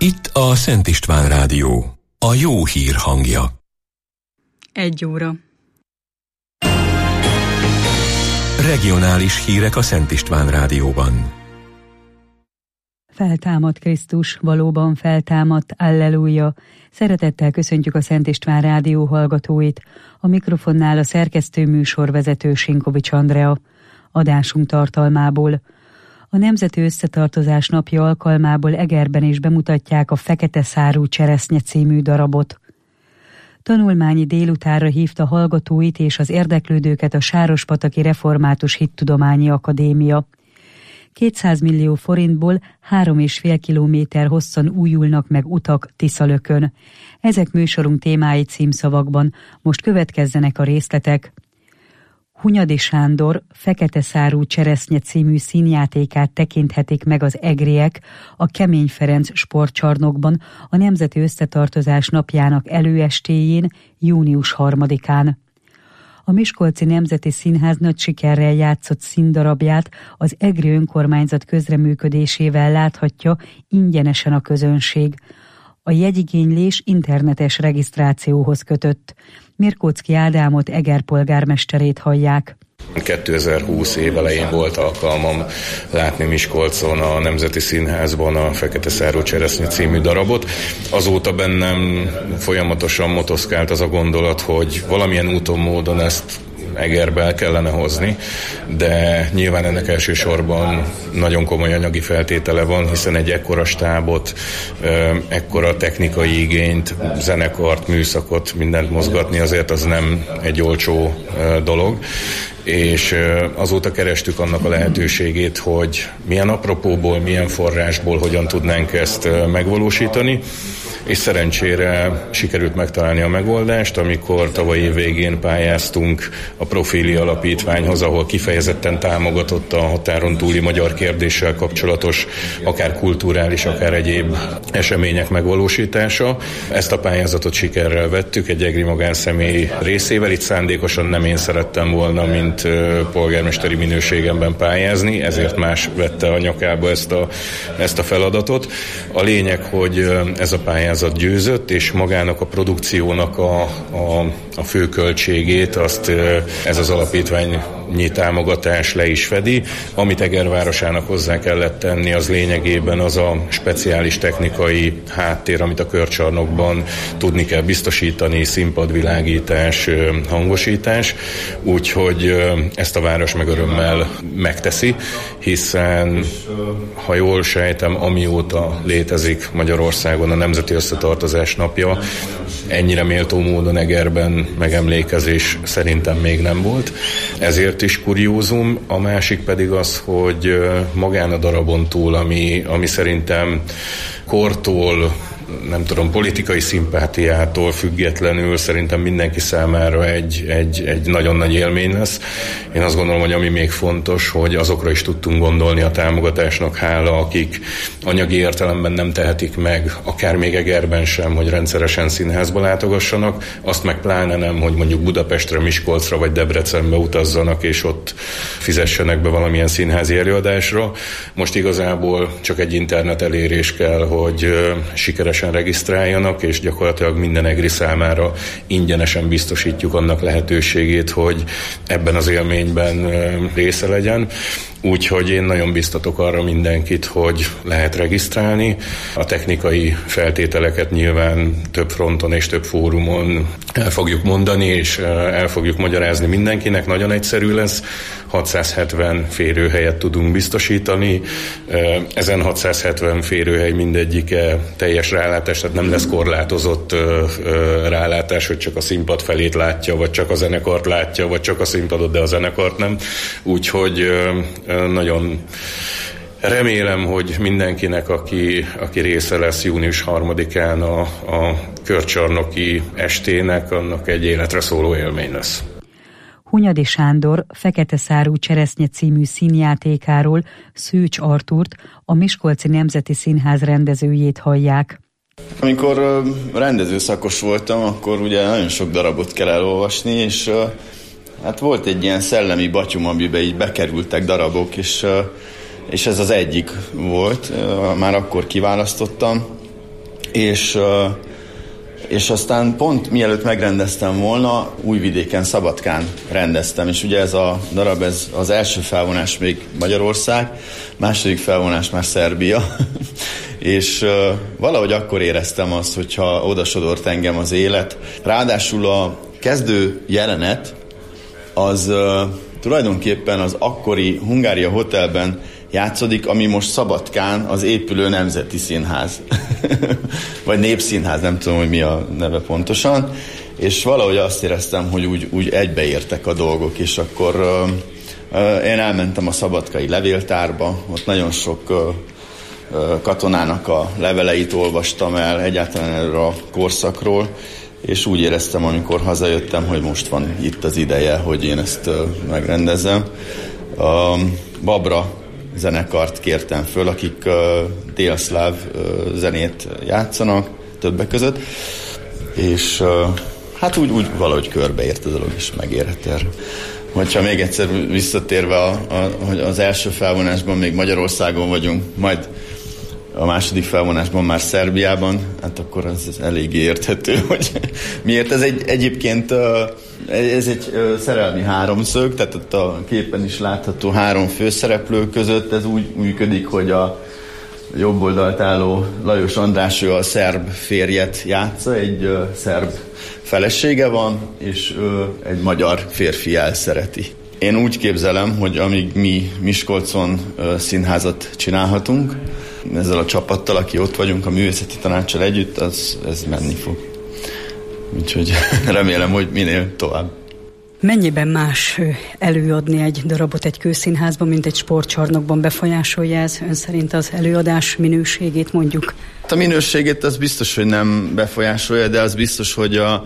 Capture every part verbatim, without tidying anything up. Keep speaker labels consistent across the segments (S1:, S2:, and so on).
S1: Itt a Szent István Rádió, a jó hír hangja.
S2: Egy óra.
S1: Regionális hírek a Szent István Rádióban.
S2: Feltámadt Krisztus, valóban feltámadt, alleluja! Szeretettel köszöntjük a Szent István Rádió hallgatóit. A mikrofonnál a szerkesztő műsorvezető Sinkovics Andrea. Adásunk tartalmából. A Nemzeti Összetartozás napja alkalmából Egerben is bemutatják a Fekete szárú cseresznye című darabot. Tanulmányi délutára hívta hallgatóit és az érdeklődőket a Sárospataki Református Hittudományi Akadémia. kétszáz millió forintból három és fél kilométer hosszan újulnak meg utak Tiszalökön. Ezek műsorunk témái címszavakban, most következzenek a részletek. Hunyadi Sándor Fekete szárú cseresznye című színjátékát tekinthetik meg az egriek a Kemény Ferenc sportcsarnokban a Nemzeti Összetartozás napjának előestéjén, június harmadikán. A Miskolci Nemzeti Színház nagy sikerrel játszott színdarabját az egri önkormányzat közreműködésével láthatja ingyenesen a közönség. A jegyigénylés internetes regisztrációhoz kötött. Mirkóczky Ádámot, Eger polgármesterét hallják.
S3: kétezer-húsz év elején volt alkalmam látni Miskolcon a Nemzeti Színházban a Fekete szárú cseresznye című darabot. Azóta bennem folyamatosan motoszkált az a gondolat, hogy valamilyen úton, módon ezt Egerbe el kellene hozni, de nyilván ennek elsősorban nagyon komoly anyagi feltétele van, hiszen egy ekkora stábot, ekkora technikai igényt, zenekart, műszakot, mindent mozgatni azért az nem egy olcsó dolog. És azóta kerestük annak a lehetőségét, hogy milyen apropóból, milyen forrásból hogyan tudnánk ezt megvalósítani, és szerencsére sikerült megtalálni a megoldást, amikor tavaly év végén pályáztunk a Profili Alapítványhoz, ahol kifejezetten támogatott a határon túli magyar kérdéssel kapcsolatos, akár kulturális, akár egyéb események megvalósítása. Ezt a pályázatot sikerrel vettük egy egri magánszemély részével. Itt szándékosan nem én szerettem volna, mint polgármesteri minőségemben pályázni, ezért más vette a nyakába ezt a, ezt a feladatot. A lényeg, hogy ez a pályázat győzött, és magának a produkciónak a, a, a fő költségét azt ez az alapítványi támogatás le is fedi. Amit Eger városának hozzá kellett tenni, az lényegében az a speciális technikai háttér, amit a körcsarnokban tudni kell biztosítani, színpadvilágítás, hangosítás, úgyhogy ezt a város meg örömmel megteszi, hiszen ha jól sejtem, amióta létezik Magyarországon a Nemzeti Összetartozás napja, ennyire méltó módon Egerben megemlékezés szerintem még nem volt. Ezért is kuriózum, a másik pedig az, hogy magán a darabon túl, ami, ami szerintem kortól, nem tudom, politikai szimpátiától függetlenül szerintem mindenki számára egy, egy, egy nagyon nagy élmény lesz. Én azt gondolom, hogy ami még fontos, hogy azokra is tudtunk gondolni a támogatásnak hála, akik anyagi értelemben nem tehetik meg, akár még Egerben sem, hogy rendszeresen színházba látogassanak, azt meg pláne nem, hogy mondjuk Budapestre, Miskolcra vagy Debrecenbe utazzanak, és ott fizessenek be valamilyen színházi előadásra. Most igazából csak egy internet elérés kell, hogy sikeres regisztráljanak, és gyakorlatilag minden egri számára ingyenesen biztosítjuk annak lehetőségét, hogy ebben az élményben része legyen. Úgyhogy én nagyon biztatok arra mindenkit, hogy lehet regisztrálni. A technikai feltételeket nyilván több fronton és több fórumon el fogjuk mondani, és el fogjuk magyarázni mindenkinek. Nagyon egyszerű lesz. hatszázhetven férőhelyet tudunk biztosítani. Ezen hatszázhetven férőhely mindegyike teljes rálátás, tehát nem lesz korlátozott rálátás, hogy csak a színpad felét látja, vagy csak a zenekart látja, vagy csak a színpadot, de a zenekart nem. Úgyhogy nagyon remélem, hogy mindenkinek, aki, aki része lesz június harmadikán a, a körcsarnoki estének, annak egy életre szóló élmény lesz.
S2: Hunyadi Sándor Fekete szárú cseresznye című színjátékáról Szűcs Artúrt, a Miskolci Nemzeti Színház rendezőjét hallják.
S4: Amikor rendezőszakos voltam, akkor ugye nagyon sok darabot kell elolvasni, és hát volt egy ilyen szellemi batyum, amiben így bekerültek darabok, és, és ez az egyik volt, már akkor kiválasztottam, és, és aztán pont mielőtt megrendeztem volna, Újvidéken, Szabadkán rendeztem, és ugye ez a darab, ez az első felvonás még Magyarország, második felvonás már Szerbia, és valahogy akkor éreztem azt, hogyha odasodort engem az élet. Ráadásul a kezdő jelenet az tulajdonképpen az akkori Hungária Hotelben játszódik, ami most Szabadkán az épülő Nemzeti Színház. Vagy Népszínház, nem tudom, hogy mi a neve pontosan. És valahogy azt éreztem, hogy úgy, úgy egybeértek a dolgok, és akkor uh, uh, én elmentem a szabadkai levéltárba, ott nagyon sok uh, uh, katonának a leveleit olvastam el, egyáltalán erről a korszakról, és úgy éreztem, amikor hazajöttem, hogy most van itt az ideje, hogy én ezt uh, megrendezzem. A Babra zenekart kértem föl, akik uh, délszláv uh, zenét játszanak többek között, és uh, hát úgy, úgy valahogy körbeért a dolog, és megérett erre. Hogyha még egyszer visszatérve a, a, hogy az első felvonásban még Magyarországon vagyunk, majd a második felvonásban már Szerbiában, hát akkor az, az eléggé érthető, hogy miért. Ez egy, egyébként ez egy szerelmi háromszög, tehát ott a képen is látható három főszereplő között ez úgy működik, hogy a jobb oldalt álló Lajos András, ő a szerb férjet játsza, egy szerb felesége van, és ő egy magyar férfi elszereti. Én úgy képzelem, hogy amíg mi Miskolcon színházat csinálhatunk, ezzel a csapattal, aki ott vagyunk, a művészeti tanácssal együtt, az, ez menni fog. Úgyhogy remélem, hogy minél tovább.
S2: Mennyiben más előadni egy darabot egy kőszínházban, mint egy sportcsarnokban? Befolyásolja ez ön szerint az előadás minőségét, mondjuk?
S4: A minőségét az biztos, hogy nem befolyásolja, de az biztos, hogy a,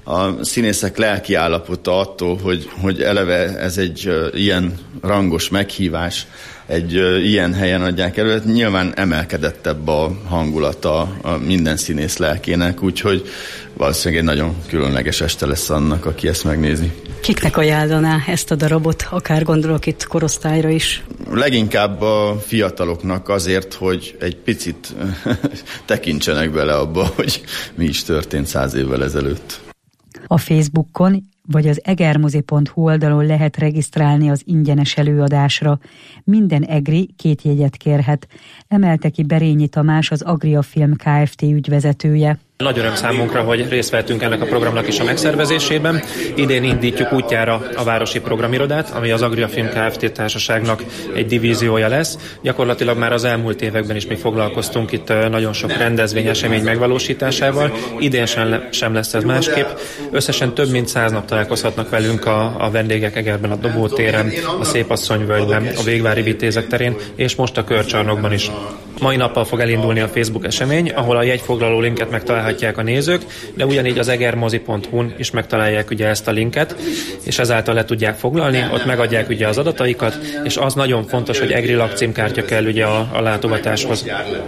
S4: a színészek lelki állapota attól, hogy, hogy eleve ez egy uh, ilyen rangos meghívás, egy uh, ilyen helyen adják elő, nyilván emelkedettebb a hangulata a minden színész lelkének, úgyhogy valószínűleg egy nagyon különleges este lesz annak, aki ezt megnézi.
S2: Kiknek ajánlaná ezt a darabot? Akár gondolok itt korosztályra is.
S4: Leginkább a fiataloknak azért, hogy egy picit tekintsenek bele abba, hogy mi is történt száz évvel ezelőtt.
S2: A Facebookon vagy az egermozi pont hu oldalon lehet regisztrálni az ingyenes előadásra. Minden egri két jegyet kérhet. Emelte ki Berényi Tamás, az Agria Film Kft. Ügyvezetője.
S5: Nagy öröm számunkra, hogy részt vettünk ennek a programnak is a megszervezésében. Idén indítjuk útjára a Városi Programirodát, ami az Agria Film Kft. Társaságnak egy divíziója lesz. Gyakorlatilag már az elmúlt években is mi foglalkoztunk itt nagyon sok rendezvény, esemény megvalósításával. Idén sem lesz ez másképp. Összesen több mint száz nap találkozhatnak velünk a, a vendégek Egerben, a Dobótéren, a Szépasszonyvölgyben, a Végvári Vitézek terén, és most a Körcsarnokban is. Mai nappal fog elindulni a Facebook esemény, ahol a jegyfoglaló linket megtalálhatják a nézők, de ugyanígy az egermozi pont hu-n is megtalálják ugye ezt a linket, és ezáltal le tudják foglalni, ott megadják ugye az adataikat, és az nagyon fontos, hogy egri lakcímkártya kell ugye a, a látogatáshoz.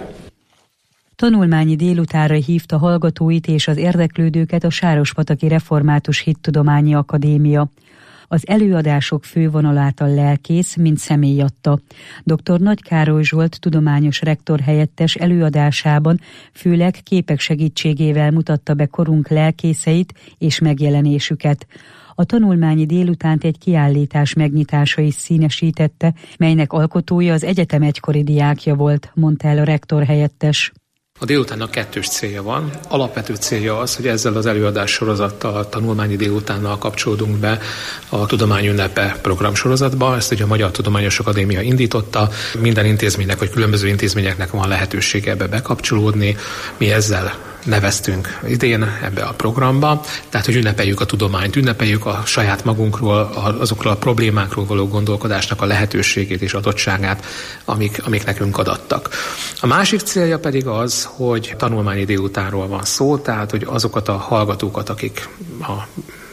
S2: Tanulmányi délutánra hívta hallgatóit és az érdeklődőket a Sárospataki Református Hittudományi Akadémia. Az előadások fővonalát a lelkész, mint személy adta. dr. Nagy Károly Zsolt tudományos rektor helyettes előadásában főleg képek segítségével mutatta be korunk lelkészeit és megjelenésüket. A tanulmányi délutánt egy kiállítás megnyitása is színesítette, melynek alkotója az egyetem egykori diákja volt, mondta el a rektor helyettes.
S6: A délutánnak kettős célja van. Alapvető célja az, hogy ezzel az előadás sorozattal, a tanulmányi délutánnal kapcsolódunk be a Tudományünnepe programsorozatba. Ezt ugye a Magyar Tudományos Akadémia indította. Minden intézménynek, vagy különböző intézményeknek van lehetősége ebbe bekapcsolódni. Mi ezzel neveztünk idén ebbe a programba, tehát hogy ünnepeljük a tudományt, ünnepeljük a saját magunkról, azokról a problémákról való gondolkodásnak a lehetőségét és adottságát, amik, amik nekünk adattak. A másik célja pedig az, hogy tanulmányi délutánról van szó, tehát hogy azokat a hallgatókat, akik a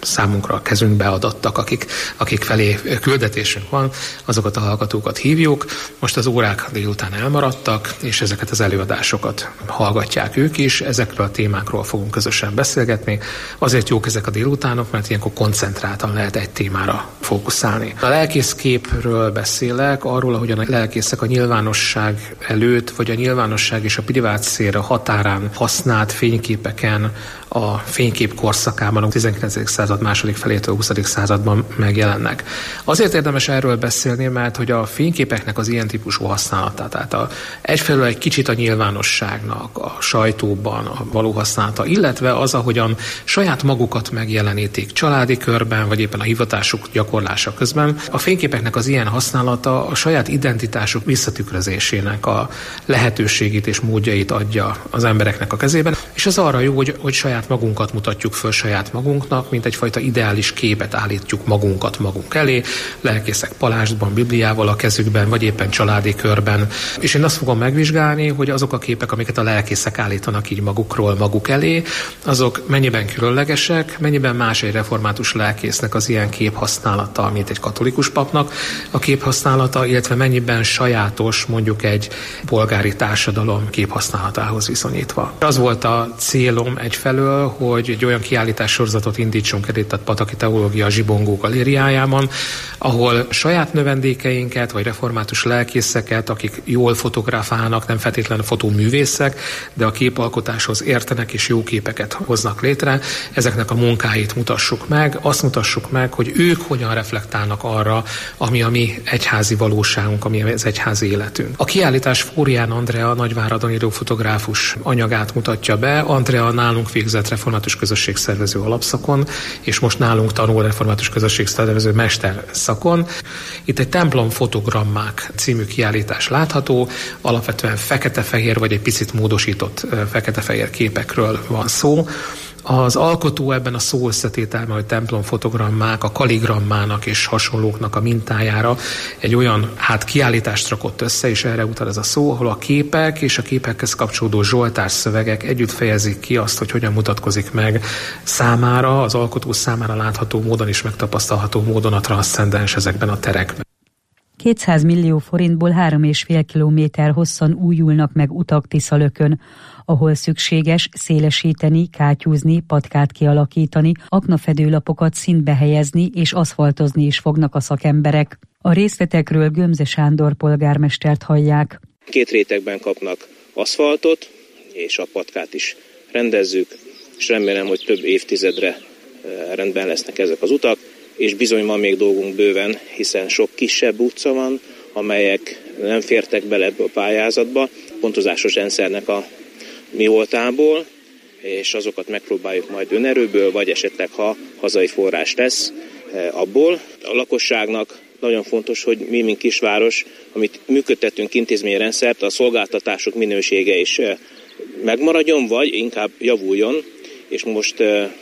S6: számunkra a kezünkbe adattak, akik, akik felé küldetésünk van, azokat a hallgatókat hívjuk. Most az órák délután elmaradtak, és ezeket az előadásokat hallgatják ők is. Ezekről a témákról fogunk közösen beszélgetni. Azért jók ezek a délutánok, mert ilyenkor koncentráltan lehet egy témára fókuszálni. A lelkészképről beszélek, arról, ahogyan a lelkészek a nyilvánosság előtt, vagy a nyilvánosság és a privát szféra határán használt fényképeken a fénykép korszakában, a tizenkilencedik század második felétől a huszadik században megjelennek. Azért érdemes erről beszélni, mert hogy a fényképeknek az ilyen típusú használatát, tehát a, egyfelől egy kicsit a nyilvánosságnak, a sajtóban a való használata, illetve az, ahogyan saját magukat megjelenítik családi körben, vagy éppen a hivatásuk gyakorlása közben. A fényképeknek az ilyen használata a saját identitásuk visszatükrözésének a lehetőségét és módjait adja az embereknek a kezében, és az arra jó, hogy, hogy saját magunkat mutatjuk föl saját magunknak, mint egyfajta ideális képet állítjuk magunkat magunk elé, lelkészek palástban, Bibliával a kezükben, vagy éppen családi körben. És én azt fogom megvizsgálni, hogy azok a képek, amiket a lelkészek állítanak így magukról maguk elé, azok mennyiben különlegesek, mennyiben más egy református lelkésznek az ilyen képhasználata, mint egy katolikus papnak a képhasználata, illetve mennyiben sajátos mondjuk egy polgári társadalom képhasználatához viszonyítva. Az volt a célom egyfelől, hogy egy olyan kiállítássorozatot indítsunk el itt a Pataki Teológia Zsibongó galériájában, ahol saját növendékeinket, vagy református lelkészeket, akik jól fotográfálnak, nem feltétlenül fotóművészek, de a képalkotáshoz értenek és jó képeket hoznak létre, ezeknek a munkáit mutassuk meg, azt mutassuk meg, hogy ők hogyan reflektálnak arra, ami a mi egyházi valóságunk, ami az egyházi életünk. A kiállítás Fórián Andrea Nagyváradon író fotográfus anyagát mutatja be. Andrea nálunk végzett református közösségszervező alapszakon, és most nálunk tanul református közösségszervező mesterszakon. Itt egy templom fotogrammák című kiállítás látható, alapvetően fekete-fehér vagy egy picit módosított fekete-fehér képekről van szó. Az alkotó ebben a szó összetételben, hogy templom fotogrammák, a kaligrammának és hasonlóknak a mintájára egy olyan hát kiállítást rakott össze, és erre utal ez a szó, ahol a képek és a képekhez kapcsolódó zsoltár szövegek együtt fejezik ki azt, hogy hogyan mutatkozik meg számára, az alkotó számára látható módon és megtapasztalható módon a transzcendens ezekben a terekben.
S2: kétszáz millió forintból három és fél kilométer hosszan újulnak meg utak Tiszalökön, ahol szükséges szélesíteni, kátyúzni, patkát kialakítani, aknafedőlapokat szintbe helyezni és aszfaltozni is fognak a szakemberek. A részletekről Gömze Sándor polgármestert hallják.
S7: Két rétegben kapnak aszfaltot, és a patkát is rendezzük, és remélem, hogy több évtizedre rendben lesznek ezek az utak, és bizony van még dolgunk bőven, hiszen sok kisebb utca van, amelyek nem fértek bele ebbe a pályázatba, pontozásos rendszernek a mi voltából, és azokat megpróbáljuk majd önerőből, vagy esetleg, ha hazai forrás lesz, abból. A lakosságnak nagyon fontos, hogy mi, mint kisváros, amit működtetünk intézményrendszert, a szolgáltatások minősége is megmaradjon, vagy inkább javuljon, és most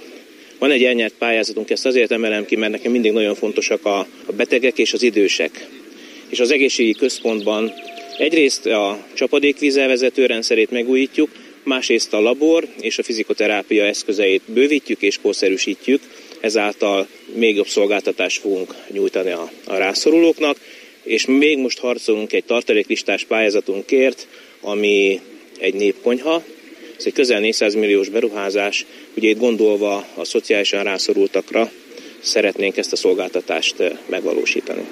S7: van egy elnyert pályázatunk, ezt azért emelem ki, mert nekem mindig nagyon fontosak a betegek és az idősek. És az egészségügyi központban egyrészt a csapadékvízelvezető rendszerét megújítjuk, másrészt a labor és a fizikoterápia eszközeit bővítjük és korszerűsítjük, ezáltal még jobb szolgáltatást fogunk nyújtani a, a rászorulóknak, és még most harcolunk egy tartaléklistás pályázatunkért, ami egy népkonyha. Ez egy közel négyszáz milliós beruházás, ugye itt gondolva a szociálisan rászorultakra szeretnénk ezt a szolgáltatást megvalósítani.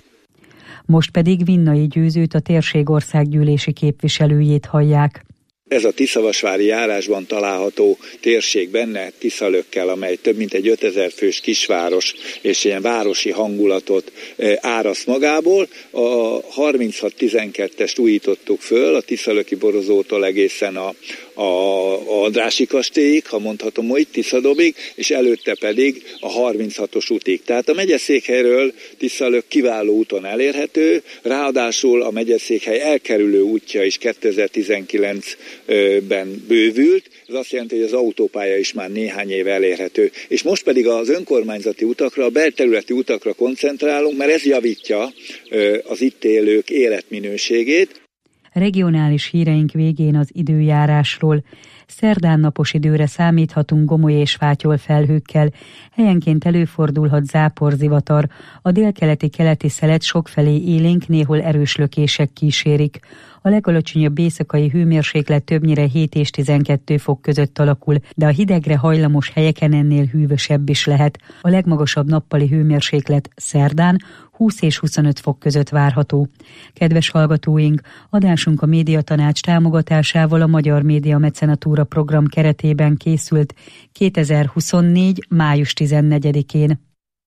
S2: Most pedig Vinnai Győzőt, a térségországgyűlési képviselőjét hallják.
S8: Ez a Tiszavasvári járásban található térség benne Tiszalökkel, amely több mint egy ötezer fős kisváros és ilyen városi hangulatot áraszt magából. A harminchat tizenkettest újítottuk föl, a Tiszalöki Borozótól egészen a, a Andrássy kastélyig, ha mondhatom úgy, Tiszadobig, és előtte pedig a harminchatos útig. Tehát a megyeszékhelyről Tiszalök kiváló úton elérhető, ráadásul a megyeszékhely elkerülő útja is kétezer-tizenkilencben bővült, ez azt jelenti, hogy az autópálya is már néhány éve elérhető. És most pedig az önkormányzati utakra, a belterületi utakra koncentrálunk, mert ez javítja az itt élők életminőségét.
S2: Regionális híreink végén az időjárásról. Szerdán napos időre számíthatunk gomoly és fátyol felhőkkel, helyenként előfordulhat záporzivatar, a délkeleti-keleti szelet sokfelé élénk, néhol erős lökések kísérik. A legalacsonyabb éjszakai hőmérséklet többnyire hét és tizenkét fok között alakul, de a hidegre hajlamos helyeken ennél hűvösebb is lehet. A legmagasabb nappali hőmérséklet szerdán húsz és huszonöt fok között várható. Kedves hallgatóink, adásunk a Médiatanács támogatásával a Magyar Média Mecenatúra program keretében készült kétezer-huszonnégy. május tizennegyedikén.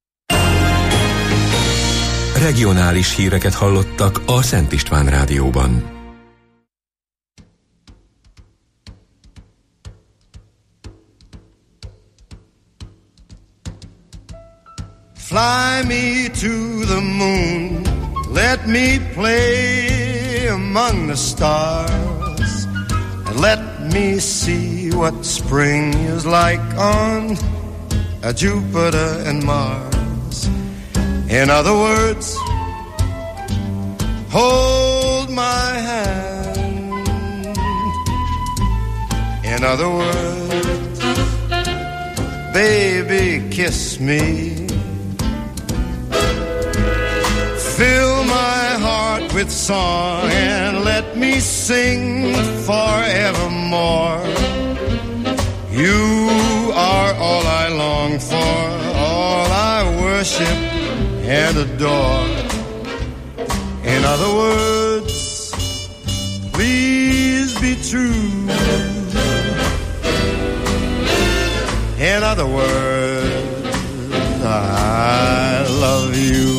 S1: Regionális híreket hallottak a Szent István Rádióban.
S9: Fly me to the moon, let me play among the stars, and let me see what spring is like on uh, Jupiter and Mars. In other words, hold my hand. In other words, baby, kiss me. Fill my heart with song and let me sing forevermore. You are all I long for, all I worship and adore. In other words, please be true. In other words, I love you.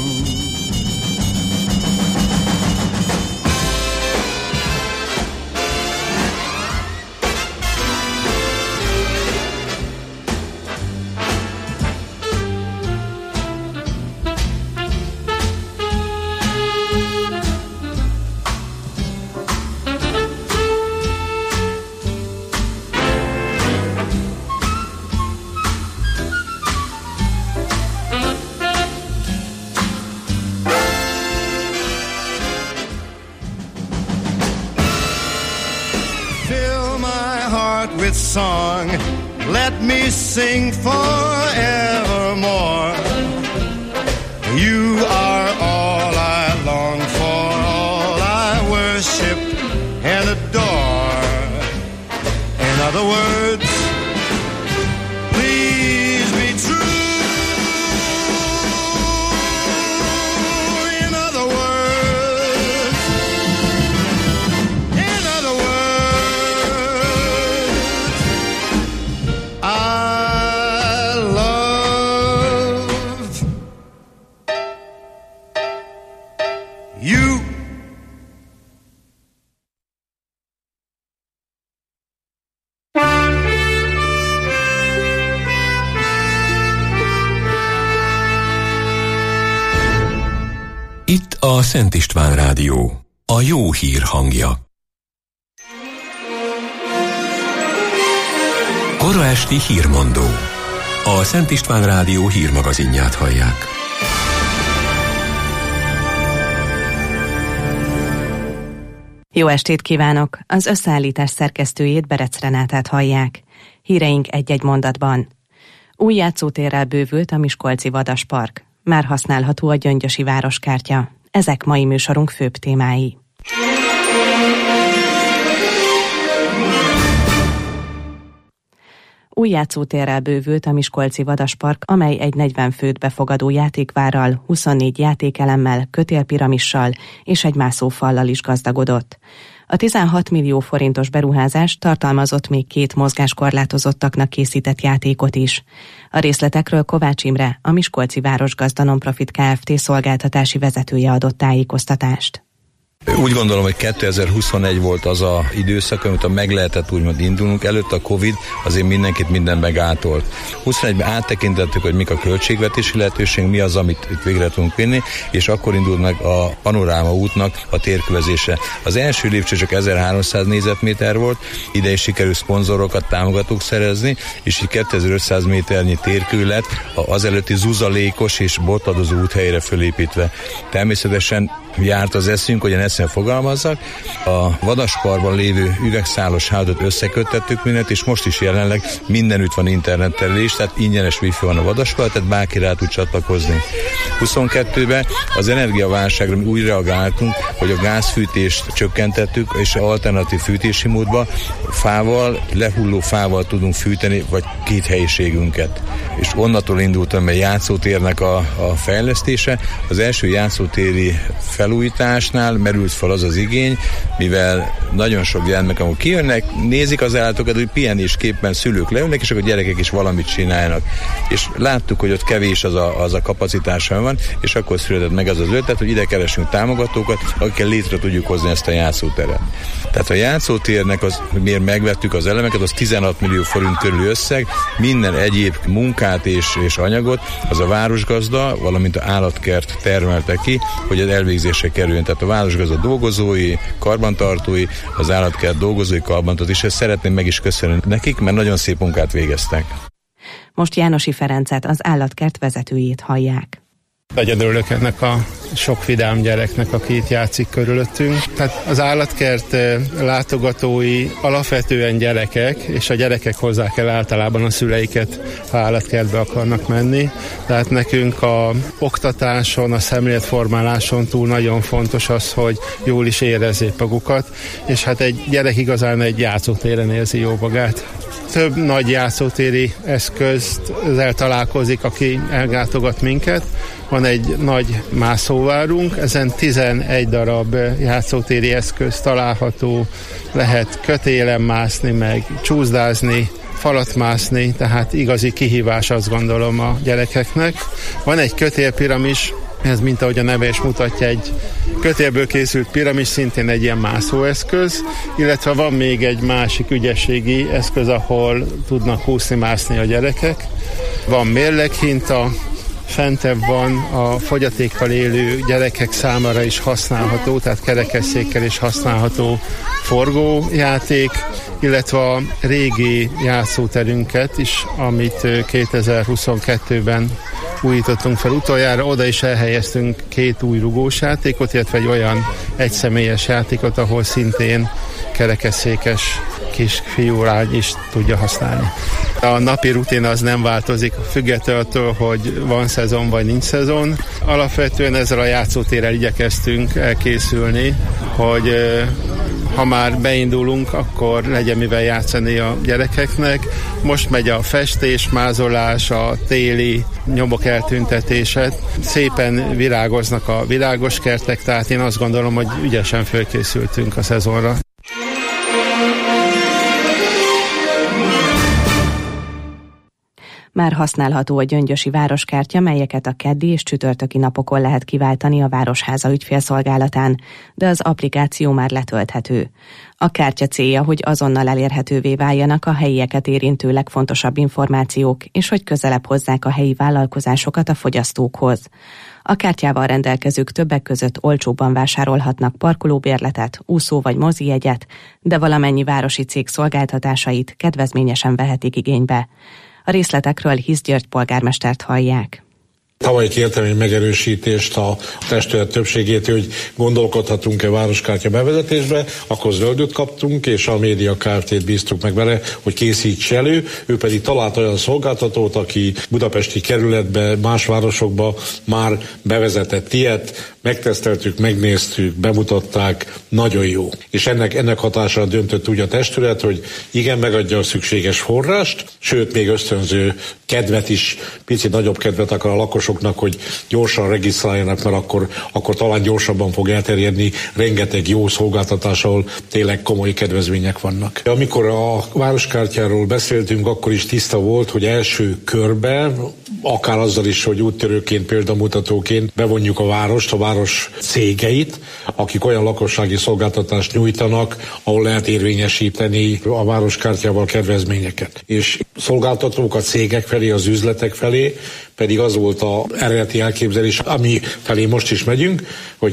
S9: Song, let me sing forevermore. You are all I long for, all I worship and adore. In other words, please be true. In other words, in other words, I love you.
S1: Itt a Szent István Rádió, a jó hír hangja. Kora esti hírmondó. A Szent István Rádió hírmagazinját hallják.
S10: Jó estét kívánok! Az összeállítás szerkesztőjét, Berec Renátát hallják. Híreink egy-egy mondatban. Új játszótérrel bővült a Miskolci Vadaspark. Már használható a Gyöngyösi városkártya. Ezek mai műsorunk főbb témái. Új játszótérrel bővült a Miskolci Vadaspark, amely egy negyven főt befogadó játékvárral, huszonnégy játékelemmel, kötélpiramissal és egy mászófallal is gazdagodott. A tizenhat millió forintos beruházás tartalmazott még két mozgáskorlátozottaknak készített játékot is. A részletekről Kovács Imre, a Miskolci Városgazda Nonprofit Kft. Szolgáltatási vezetője adott tájékoztatást.
S11: Úgy gondolom, hogy kétezer-huszonegy volt az a időszak, amikor meg lehetett úgymond indulnunk. Előtt a Covid azért mindenkit minden megátolt. huszonegyben áttekintettük, hogy mik a költségvetési lehetőség, mi az, amit itt végre tudunk vinni, és akkor indult meg a Panoráma útnak a térkövezése. Az első lépcső csak ezerháromszáz négyzetméter volt, ide is sikerült szponzorokat, támogatók szerezni, és így kétezer-ötszáz méternyi térkő lett az előtti zuzalékos és botladozó úthelyre fölépítve. Természetesen járt az eszünk, hogy én eszem fogalmazzak. A vadasparkban lévő üvegszálos hálózatot összeköttettük mindent, és most is jelenleg mindenütt van internetterelés, tehát ingyenes wifi van a vadaspark, tehát bárki rá tud csatlakozni. huszonkettőben az energiaválságra mi úgy reagáltunk, hogy a gázfűtést csökkentettük, és alternatív fűtési módba fával, lehulló fával tudunk fűteni, vagy két helyiségünket. És onnantól indultam egy játszótérnek a, a fejlesztése. Az első játszótéri felújításnál merült fel az az igény, mivel nagyon sok gyermek, amikor kijönnek, nézik az állatokat, hogy pihenésképpen szülők leülnek, és akkor a gyerekek is valamit csinálnak. És láttuk, hogy ott kevés az a, az a kapacitása van, és akkor született meg az az ötlet, hogy ide keresünk támogatókat, akikkel létre tudjuk hozni ezt a játszóteret. Tehát a játszótérnek, az, miért megvettük az elemeket, az tizenhat millió forint körül összeg, minden egyéb munkát és, és anyagot az a városgazda, valamint az állatkert termelte ki, hogy az elvégzésre kerüljön. Tehát a városgazda dolgozói, karbantartói, az állatkert dolgozói, karbantartói, és ezt szeretném meg is köszönni nekik, mert nagyon szép munkát végeztek.
S10: Most Jánosi Ferencet, az állatkert vezetőjét hallják.
S12: Nagyon örülök ennek a sok vidám gyereknek, aki itt játszik körülöttünk. Tehát az állatkert látogatói alapvetően gyerekek, és a gyerekek hozzák el általában a szüleiket, ha állatkertbe akarnak menni. Tehát nekünk a oktatáson, a szemléletformáláson túl nagyon fontos az, hogy jól is érezzék magukat, és hát egy gyerek igazán egy játszótéren érzi jó magát. Több nagy játszótéri eszközzel találkozik, aki ellátogat minket. Van egy nagy mászóvárunk, ezen tizenegy darab játszótéri eszköz található, lehet kötélen mászni, meg csúszdázni, falat mászni, tehát igazi kihívás, azt gondolom, a gyerekeknek. Van egy kötélpiramis, ez, mint ahogy a neve is mutatja, egy kötélből készült piramis, szintén egy ilyen mászóeszköz, illetve van még egy másik ügyességi eszköz, ahol tudnak úszni-mászni a gyerekek. Van mérleghinta, fentebb van a fogyatékkal élő gyerekek számára is használható, tehát kerekesszékkel is használható forgójáték, illetve a régi játszóterünket is, amit kétezer-huszonkettőben újítottunk fel utoljára, oda is elhelyeztünk két új rugós játékot, illetve egy olyan egyszemélyes játékot, ahol szintén kerekesszékes kisfiúlány is tudja használni. A napi rutin az nem változik, függetlenül attól, hogy van szezon vagy nincs szezon. Alapvetően ezzel a játszótérrel igyekeztünk elkészülni, hogy ha már beindulunk, akkor legyen mivel játszani a gyerekeknek. Most megy a festés, mázolás, a téli nyomok eltüntetése. Szépen virágoznak a virágos kertek, tehát én azt gondolom, hogy ügyesen fölkészültünk a szezonra.
S10: Már használható a gyöngyösi városkártya, melyeket a keddi és csütörtöki napokon lehet kiváltani a Városháza ügyfélszolgálatán, de az applikáció már letölthető. A kártya célja, hogy azonnal elérhetővé váljanak a helyieket érintő legfontosabb információk, és hogy közelebb hozzák a helyi vállalkozásokat a fogyasztókhoz. A kártyával rendelkezők többek között olcsóbban vásárolhatnak parkolóbérletet, úszó- vagy mozijegyet, de valamennyi városi cég szolgáltatásait kedvezményesen vehetik igénybe. A részletekről Hisz György polgármestert hallják.
S13: Tavaly kértem egy megerősítést a testület többségétől, hogy gondolkodhatunk-e városkártya bevezetésbe, akkor zöldöt kaptunk, és a Média Kft-t bíztuk meg vele, hogy készíts elő. Ő pedig talált olyan szolgáltatót, aki budapesti kerületbe, más városokba már bevezetett ilyet, megteszteltük, megnéztük, bemutatták, nagyon jó. És ennek, ennek hatására döntött úgy a testület, hogy igen, megadja a szükséges forrást, sőt, még ösztönző kedvet is, picit nagyobb kedvet akar a lakosoknak, hogy gyorsan regisztráljanak, mert akkor, akkor talán gyorsabban fog elterjedni rengeteg jó szolgáltatás, ahol tényleg komoly kedvezmények vannak. Amikor a városkártyáról beszéltünk, akkor is tiszta volt, hogy első körben, akár azzal is, hogy úttörőként, példamutatóként bevonjuk a várost, a város cégeit, akik olyan lakossági szolgáltatást nyújtanak, ahol lehet érvényesíteni a városkártyával kedvezményeket. És szolgáltatók a cégek felé, az üzletek felé pedig az volt az eredeti elképzelés, ami felé most is megyünk, hogy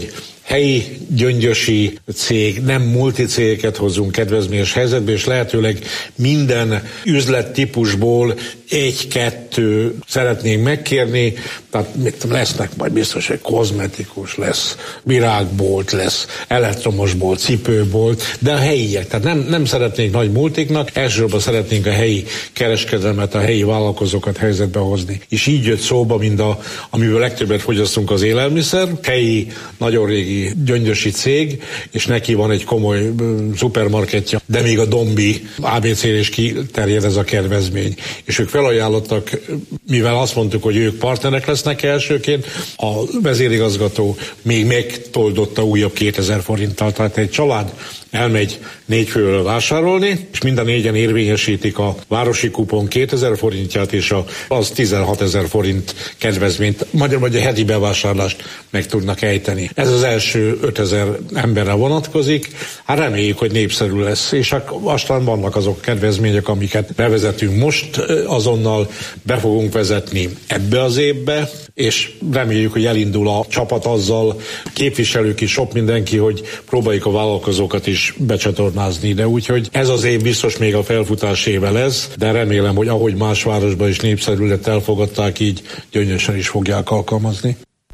S13: helyi gyöngyösi cég, nem multicégeket hozzunk kedvezményes helyzetbe, és lehetőleg minden üzlettípusból egy-kettő szeretnénk megkérni, tehát lesznek majd biztos, hogy kozmetikus lesz, virágbolt lesz, elektromos bolt, cipőbolt, de a helyiek, tehát nem, nem szeretnénk nagy multiknak, elsősorban szeretnénk a helyi kereskedelmet, a helyi vállalkozókat helyzetbe hozni. És így jött szóba, mind a, amiből legtöbbet fogyasztunk az élelmiszer, helyi, nagyon régi gyöngyösi cég, és neki van egy komoly szupermarketja, de még a Dombi á bé cére is kiterjed ez a kedvezmény. És ők felajánlottak, mivel azt mondtuk, hogy ők partnerek lesznek elsőként, a vezérigazgató még megtoldotta újabb kétezer forinttal, tehát egy család elmegy négy fővel vásárolni, és mind a négyen érvényesítik a városi kupon kétezer forintját, és a, az tizenhatezer forint kedvezményt, magyarul vagy a heti bevásárlást meg tudnak ejteni. Ez az első ötezer emberre vonatkozik, hát reméljük, hogy népszerű lesz, és aztán vannak azok kedvezmények, amiket bevezetünk most, azonnal be fogunk vezetni ebbe az évbe, és reméljük, hogy elindul a csapat azzal, képviselők is, sok mindenki, hogy próbáljuk a vállalkozókat is becsatornázni ide, úgyhogy ez az év biztos még a felfutás éve lesz, de remélem, hogy ahogy más városban is népszerű lett, elfogadták, így Gyöngyösen is fogják alkalmazni.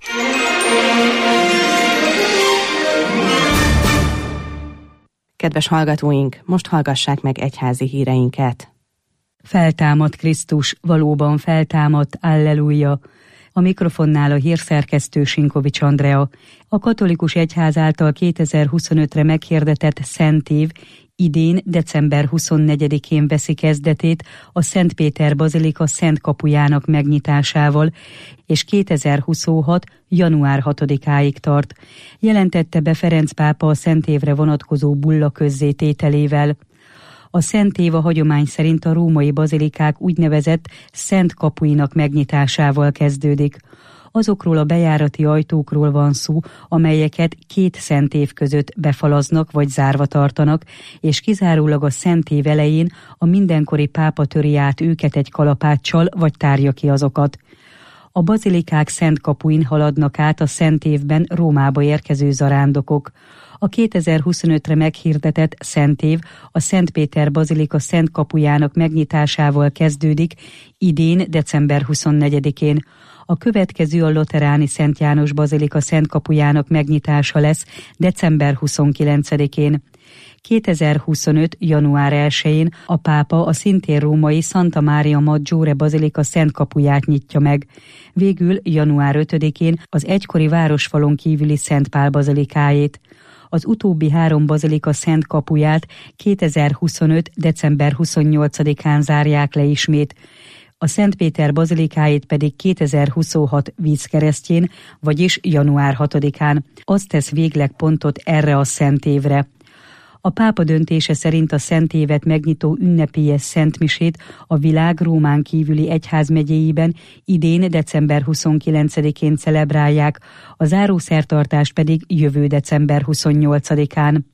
S10: Kedves hallgatóink, most hallgassák meg egyházi híreinket.
S2: Feltámadt Krisztus, valóban feltámadt, alleluja! A mikrofonnál a hírszerkesztő Sinkovics Andrea. A katolikus egyház által kétezer-huszonötre meghirdetett Szent év idén december huszonnegyedikén veszi kezdetét a Szent Péter Bazilika Szent kapujának megnyitásával, és kétezer-huszonhat január hatodikáig tart, jelentette be Ferenc pápa a Szent évre vonatkozó bulla közzétételével. A Szent év a hagyomány szerint a római bazilikák úgynevezett szent kapuinak megnyitásával kezdődik. Azokról a bejárati ajtókról van szó, amelyeket két szent év között befalaznak vagy zárva tartanak, és kizárólag a szent év elején a mindenkori pápa töri át őket egy kalapáccsal vagy tárja ki azokat. A bazilikák szent kapuin haladnak át a szent évben Rómába érkező zarándokok. A kétezer-huszonötre meghirdetett Szent év a Szent Péter Bazilika Szent kapujának megnyitásával kezdődik idén december huszonnegyedikén. A következő a Loteráni Szent János Bazilika Szent kapujának megnyitása lesz december huszonkilencedikén. kétezer-huszonöt január elsején a pápa a szintén római Santa Maria Maggiore Bazilika Szent kapuját nyitja meg. Végül január ötödikén az egykori városfalon kívüli Szent Pál bazilikájét. Az utóbbi három bazilika szent kapuját kétezer-huszonöt december huszonnyolcadikán zárják le ismét. A Szent Péter bazilikáját pedig kétezer-huszonhat vízkeresztjén, vagyis január hatodikán. Az tesz végleg pontot erre a szent évre. A pápa döntése szerint a szent évet megnyitó ünnepélyes szentmisét a világ Rómán kívüli egyházmegyéiben idén december huszonkilencedikén celebrálják, a zárószertartást pedig jövő december huszonnyolcadikán.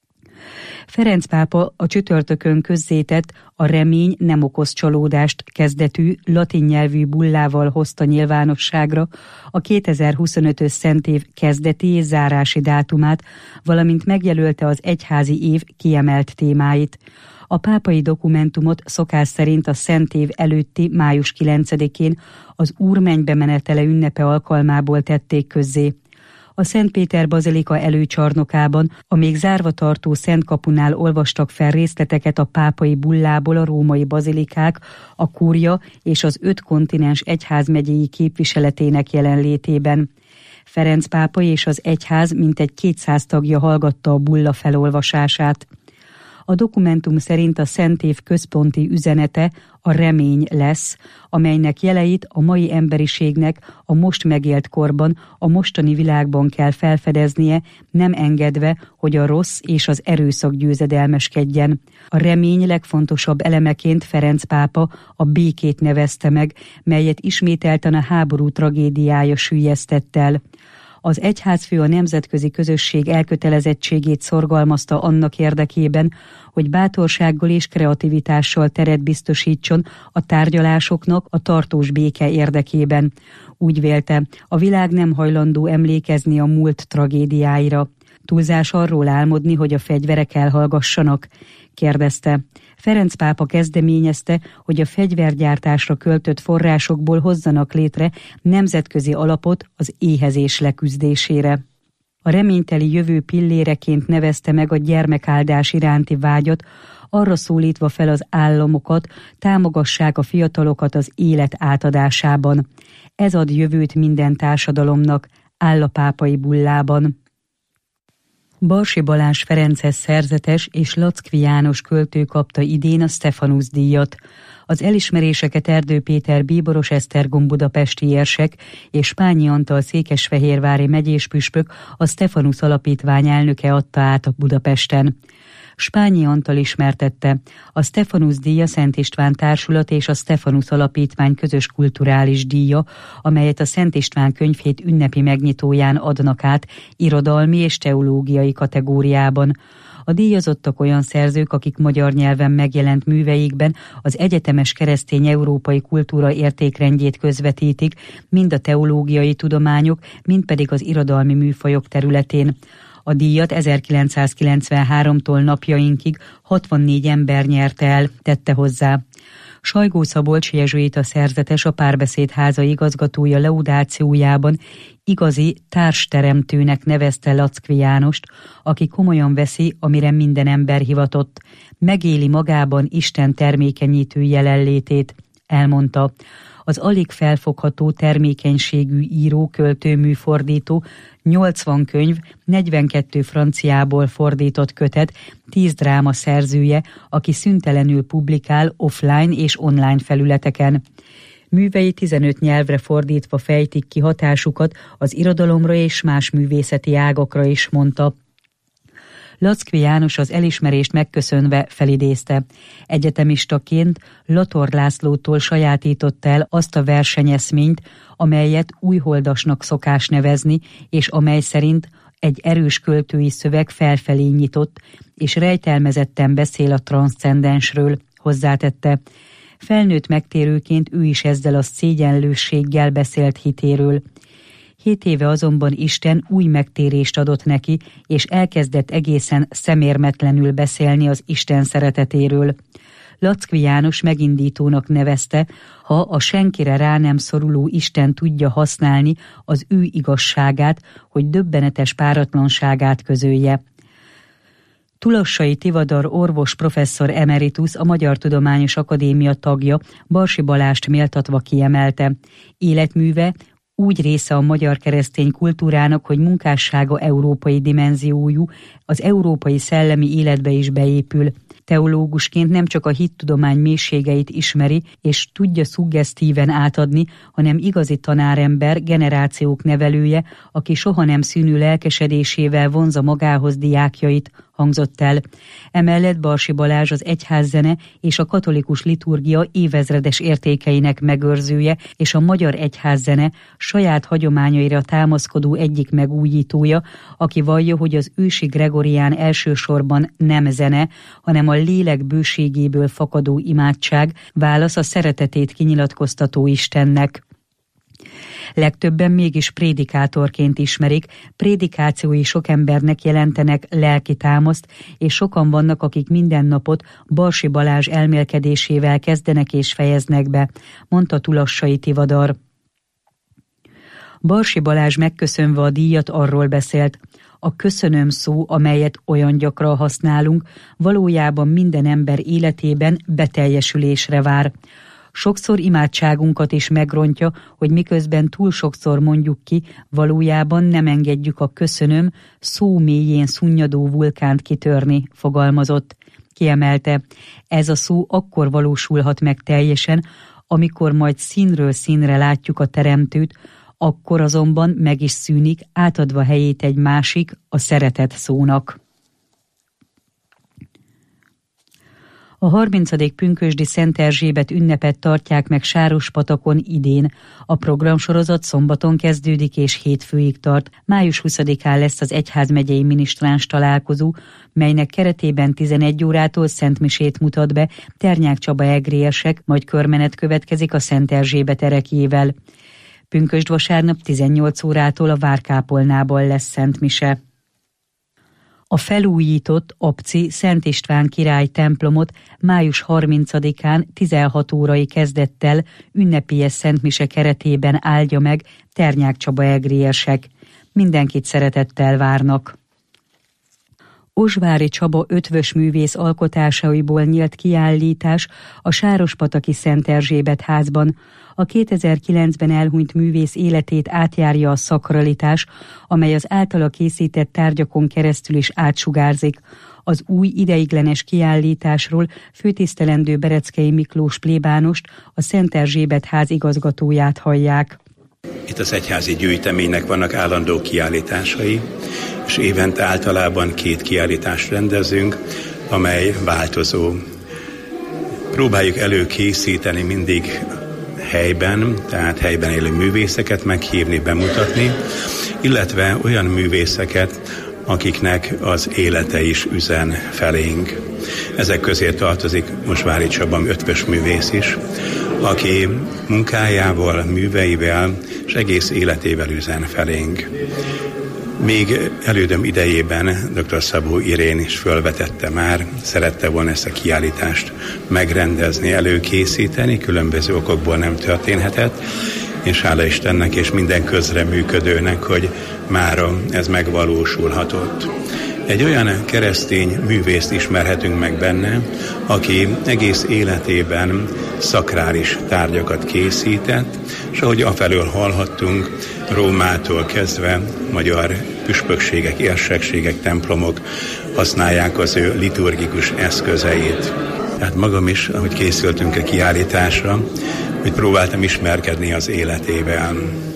S2: Ferenc pápa a csütörtökön közzétett a remény nem okoz csalódást kezdetű latin nyelvű bullával hozta nyilvánosságra a kétezer-huszonötös Szent év kezdeti és zárási dátumát, valamint megjelölte az egyházi év kiemelt témáit. A pápai dokumentumot szokás szerint a Szent év előtti május kilencedikén az Úr mennybe menetele ünnepe alkalmából tették közzé. A Szent Péter Bazilika előcsarnokában a még zárva tartó Szent kapunál olvastak fel részleteket a pápai bullából a római bazilikák, a kúria és az öt kontinens egyházmegyei képviseletének jelenlétében. Ferenc pápa és az egyház mintegy kétszáz tagja hallgatta a bulla felolvasását. A dokumentum szerint a Szent év központi üzenete a remény lesz, amelynek jeleit a mai emberiségnek a most megélt korban, a mostani világban kell felfedeznie, nem engedve, hogy a rossz és az erőszak győzedelmeskedjen. A remény legfontosabb elemeként Ferenc pápa a békét nevezte meg, melyet ismételten a háború tragédiája süllyesztett el. Az egyházfő a nemzetközi közösség elkötelezettségét szorgalmazta annak érdekében, hogy bátorsággal és kreativitással teret biztosítson a tárgyalásoknak a tartós béke érdekében. Úgy vélte, a világ nem hajlandó emlékezni a múlt tragédiáira. Túlzás arról álmodni, hogy a fegyverek elhallgassanak? Kérdezte. Ferenc pápa kezdeményezte, hogy a fegyvergyártásra költött forrásokból hozzanak létre nemzetközi alapot az éhezés leküzdésére. A reményteli jövő pilléreként nevezte meg a gyermekáldás iránti vágyat, arra szólítva fel az államokat, támogassák a fiatalokat az élet átadásában. Ez ad jövőt minden társadalomnak, áll a pápai bullában. Barsi Balázs Ferences szerzetes és Lackvi János költő kapta idén a Stephanus díjat. Az elismeréseket Erdő Péter bíboros Esztergom budapesti érsek és Spányi Antal székesfehérvári megyéspüspök, a Stephanus Alapítvány elnöke adta át a Budapesten. Spányi Antal ismertette, a Stephanus díja Szent István Társulat és a Stephanus Alapítvány közös kulturális díja, amelyet a Szent István könyvhét ünnepi megnyitóján adnak át irodalmi és teológiai kategóriában. A díjazottak olyan szerzők, akik magyar nyelven megjelent műveikben az egyetemes keresztény európai kultúra értékrendjét közvetítik, mind a teológiai tudományok, mind pedig az irodalmi műfajok területén. A díjat ezerkilencszázkilencvenháromtól napjainkig hatvannégy ember nyerte el, tette hozzá. Sajgó Szabolcs jezsuita szerzetes, a Párbeszéd Háza igazgatója laudációjában igazi társteremtőnek nevezte Lackvi Jánost, aki komolyan veszi, amire minden ember hivatott. Megéli magában Isten termékenyítő jelenlétét, elmondta. Az alig felfogható termékenységű író, költő, műfordító, nyolcvan könyv, negyvenkettő franciából fordított kötet, tíz dráma szerzője, aki szüntelenül publikál offline és online felületeken. Művei tizenöt nyelvre fordítva fejtik ki hatásukat az irodalomra és más művészeti ágakra is, mondta. Lackvi János az elismerést megköszönve felidézte. Egyetemistaként Lator Lászlótól sajátította el azt a versenyeszményt, amelyet újholdasnak szokás nevezni, és amely szerint egy erős költői szöveg felfelé nyitott, és rejtelmezetten beszél a transzcendensről, hozzátette. Felnőtt megtérőként ő is ezzel a szégyenlősséggel beszélt hitéről. Hét éve azonban Isten új megtérést adott neki, és elkezdett egészen szemérmetlenül beszélni az Isten szeretetéről. Lackvi János megindítónak nevezte, ha a senkire rá nem szoruló Isten tudja használni az ő igazságát, hogy döbbenetes páratlanságát közölje. Tulassai Tivadar orvos professzor emeritus, a Magyar Tudományos Akadémia tagja, Barsi Balást méltatva kiemelte. Életműve úgy része a magyar keresztény kultúrának, hogy munkássága európai dimenziójú, az európai szellemi életbe is beépül. Teológusként nem csak a hittudomány mélységeit ismeri, és tudja szuggesztíven átadni, hanem igazi tanárember, generációk nevelője, aki soha nem szűnő lelkesedésével vonza magához diákjait, hangzott el. Emellett Barsi Balázs az egyházzene és a katolikus liturgia évezredes értékeinek megőrzője, és a magyar egyházzene saját hagyományaira támaszkodó egyik megújítója, aki vallja, hogy az ősi gregorián elsősorban nem zene, hanem a lélek bőségéből fakadó imádság, válasz a szeretetét kinyilatkoztató Istennek. Legtöbben mégis prédikátorként ismerik, prédikációi sok embernek jelentenek lelki támaszt, és sokan vannak, akik minden napot Barsi Balázs elmélkedésével kezdenek és fejeznek be, mondta Tulassai Tivadar. Barsi Balázs megköszönve a díjat arról beszélt, a köszönöm szó, amelyet olyan gyakran használunk, valójában minden ember életében beteljesülésre vár. Sokszor imádságunkat is megrontja, hogy miközben túl sokszor mondjuk ki, valójában nem engedjük a köszönöm szó mélyén szunnyadó vulkánt kitörni, fogalmazott. Kiemelte, ez a szó akkor valósulhat meg teljesen, amikor majd színről színre látjuk a Teremtőt, akkor azonban meg is szűnik, átadva helyét egy másik, a szeretet szónak. A harmincadik pünkösdi Szent Erzsébet ünnepet tartják meg Sárospatakon idén. A programsorozat szombaton kezdődik és hétfőig tart. május huszadikán lesz az egyházmegyei minisztráns találkozó, melynek keretében tizenegy órától szentmisét mutat be Ternyák Csaba egriesek, majd körmenet következik a Szent Erzsébet erekjével. Pünkösd vasárnap tizennyolc órától a Várkápolnában lesz szentmise. A felújított Apci Szent István király templomot május harmincadikán tizenhat órai kezdettel ünnepélyes szentmise keretében áldja meg Ternyák Csaba egriesek. Mindenkit szeretettel várnak. Ozsvári Csaba ötvös művész alkotásaiból nyílt kiállítás a Sárospataki Szent Erzsébet házban. A kétezer-kilencben elhunyt művész életét átjárja a szakralitás, amely az általa készített tárgyakon keresztül is átsugárzik. Az új ideiglenes kiállításról főtisztelendő Bereckei Miklós plébánost, a Szent Erzsébet ház igazgatóját hallják.
S14: Itt az egyházi gyűjteménynek vannak állandó kiállításai, és évente általában két kiállítást rendezünk, amely változó. Próbáljuk előkészíteni mindig helyben, tehát helyben élő művészeket meghívni, bemutatni, illetve olyan művészeket, akiknek az élete is üzen felénk. Ezek közé tartozik Ozsvári Csaba ötvös művész is, aki munkájával, műveivel és egész életével üzen felénk. Még elődöm idejében dr. Szabó Irén is fölvetette már, szerette volna ezt a kiállítást megrendezni, előkészíteni, különböző okokból nem történhetett, és hála Istennek és minden közreműködőnek, hogy mára ez megvalósulhatott. Egy olyan keresztény művészt ismerhetünk meg benne, aki egész életében szakrális tárgyakat készített, és ahogy afelől hallhattunk, Rómától kezdve magyar püspökségek, érsekségek, templomok használják az ő liturgikus eszközeit. Tehát magam is, ahogy készültünk a kiállításra, hogy próbáltam ismerkedni az életével.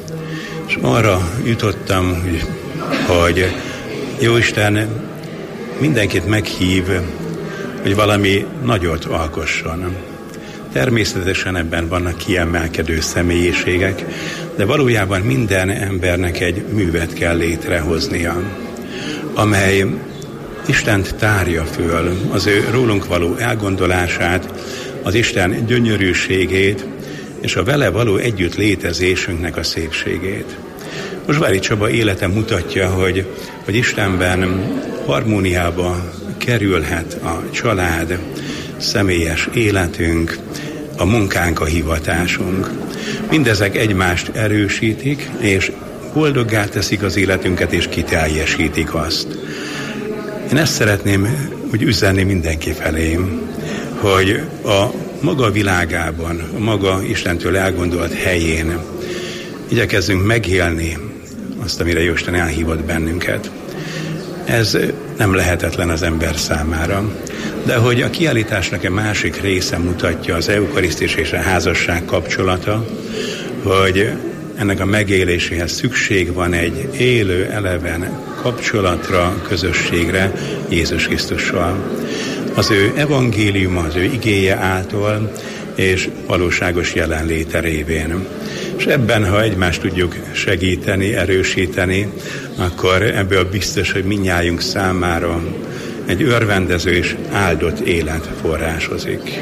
S14: És arra jutottam, hogy, hogy Jóisten mindenkit meghív, hogy valami nagyot alkosson. Természetesen ebben vannak kiemelkedő személyiségek, de valójában minden embernek egy művet kell létrehoznia, amely Istent tárja föl, az ő rólunk való elgondolását, az Isten gyönyörűségét és a vele való együtt létezésünknek a szépségét. Ozsvári Csaba élete mutatja, hogy, hogy Istenben harmóniába kerülhet a család, személyes életünk, a munkánk, a hivatásunk. Mindezek egymást erősítik, és boldoggá teszik az életünket, és kiteljesítik azt. Én ezt szeretném úgy üzenni mindenki felé, hogy a maga világában, a maga Istentől elgondolt helyén igyekezzünk megélni azt, amire Jóisten elhívott bennünket. Ez nem lehetetlen az ember számára. De hogy a kiállításnak egy másik része mutatja az eukarisztus és a házasság kapcsolata, hogy ennek a megéléséhez szükség van egy élő, eleven kapcsolatra, közösségre Jézus Krisztussal. Az ő evangéliuma, az ő igéje által és valóságos jelenléte révén. És ebben, ha egymást tudjuk segíteni, erősíteni, akkor ebből biztos, hogy mindnyájunk számára egy örvendező és áldott élet forrásozik.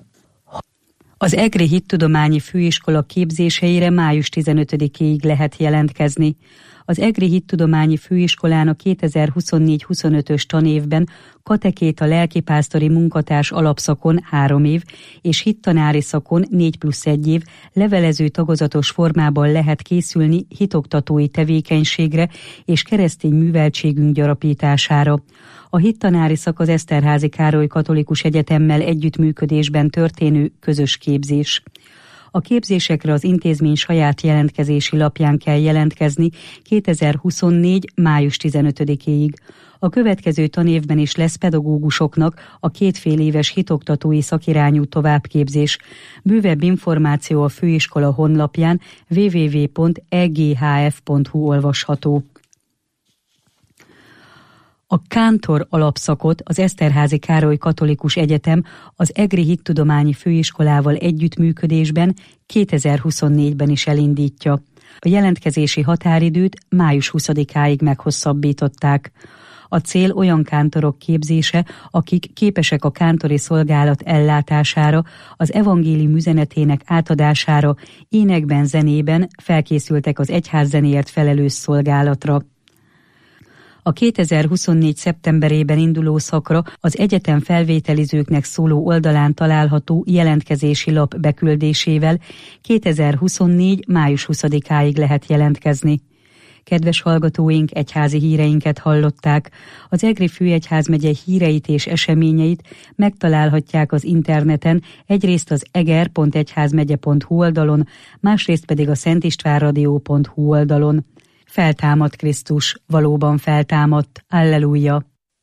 S2: Az Egri Hittudományi Főiskola képzéseire május tizenötödikéig lehet jelentkezni. Az Egri Hittudományi Főiskolának kétezer-huszonnégy-huszonötös tanévben katekéta lelkipásztori munkatárs alapszakon három év és hittanári szakon négy plusz egy év levelező tagozatos formában lehet készülni hitoktatói tevékenységre és keresztény műveltségünk gyarapítására. A hittanári szak az Eszterházy Károly Katolikus Egyetemmel együttműködésben történő közös képzés. A képzésekre az intézmény saját jelentkezési lapján kell jelentkezni kétezer-huszonnégy. május tizenötödikéig. A következő tanévben is lesz pedagógusoknak a kétfél éves hitoktatói szakirányú továbbképzés. Bővebb információ a főiskola honlapján double-u double-u double-u pont e g h f pont h u olvasható. A kántor alapszakot az Eszterházy Károly Katolikus Egyetem az Egri Hittudományi Főiskolával együttműködésben kétezer-huszonnégyben is elindítja. A jelentkezési határidőt május huszadikáig meghosszabbították. A cél olyan kántorok képzése, akik képesek a kántori szolgálat ellátására, az evangélium üzenetének átadására, énekben, zenében, felkészültek az egyházzenéért felelős szolgálatra. A kétezer-huszonnégy szeptemberében induló szakra az egyetem felvételizőknek szóló oldalán található jelentkezési lap beküldésével kétezer-huszonnégy május huszadikáig lehet jelentkezni. Kedves hallgatóink, egyházi híreinket hallották. Az Egri Főegyházmegye híreit és eseményeit megtalálhatják az interneten, egyrészt az eger pont egyházmegye pont hu oldalon, másrészt pedig a szentistvánradio pont hu oldalon. Feltámadt Krisztus, valóban feltámadt, alleluja!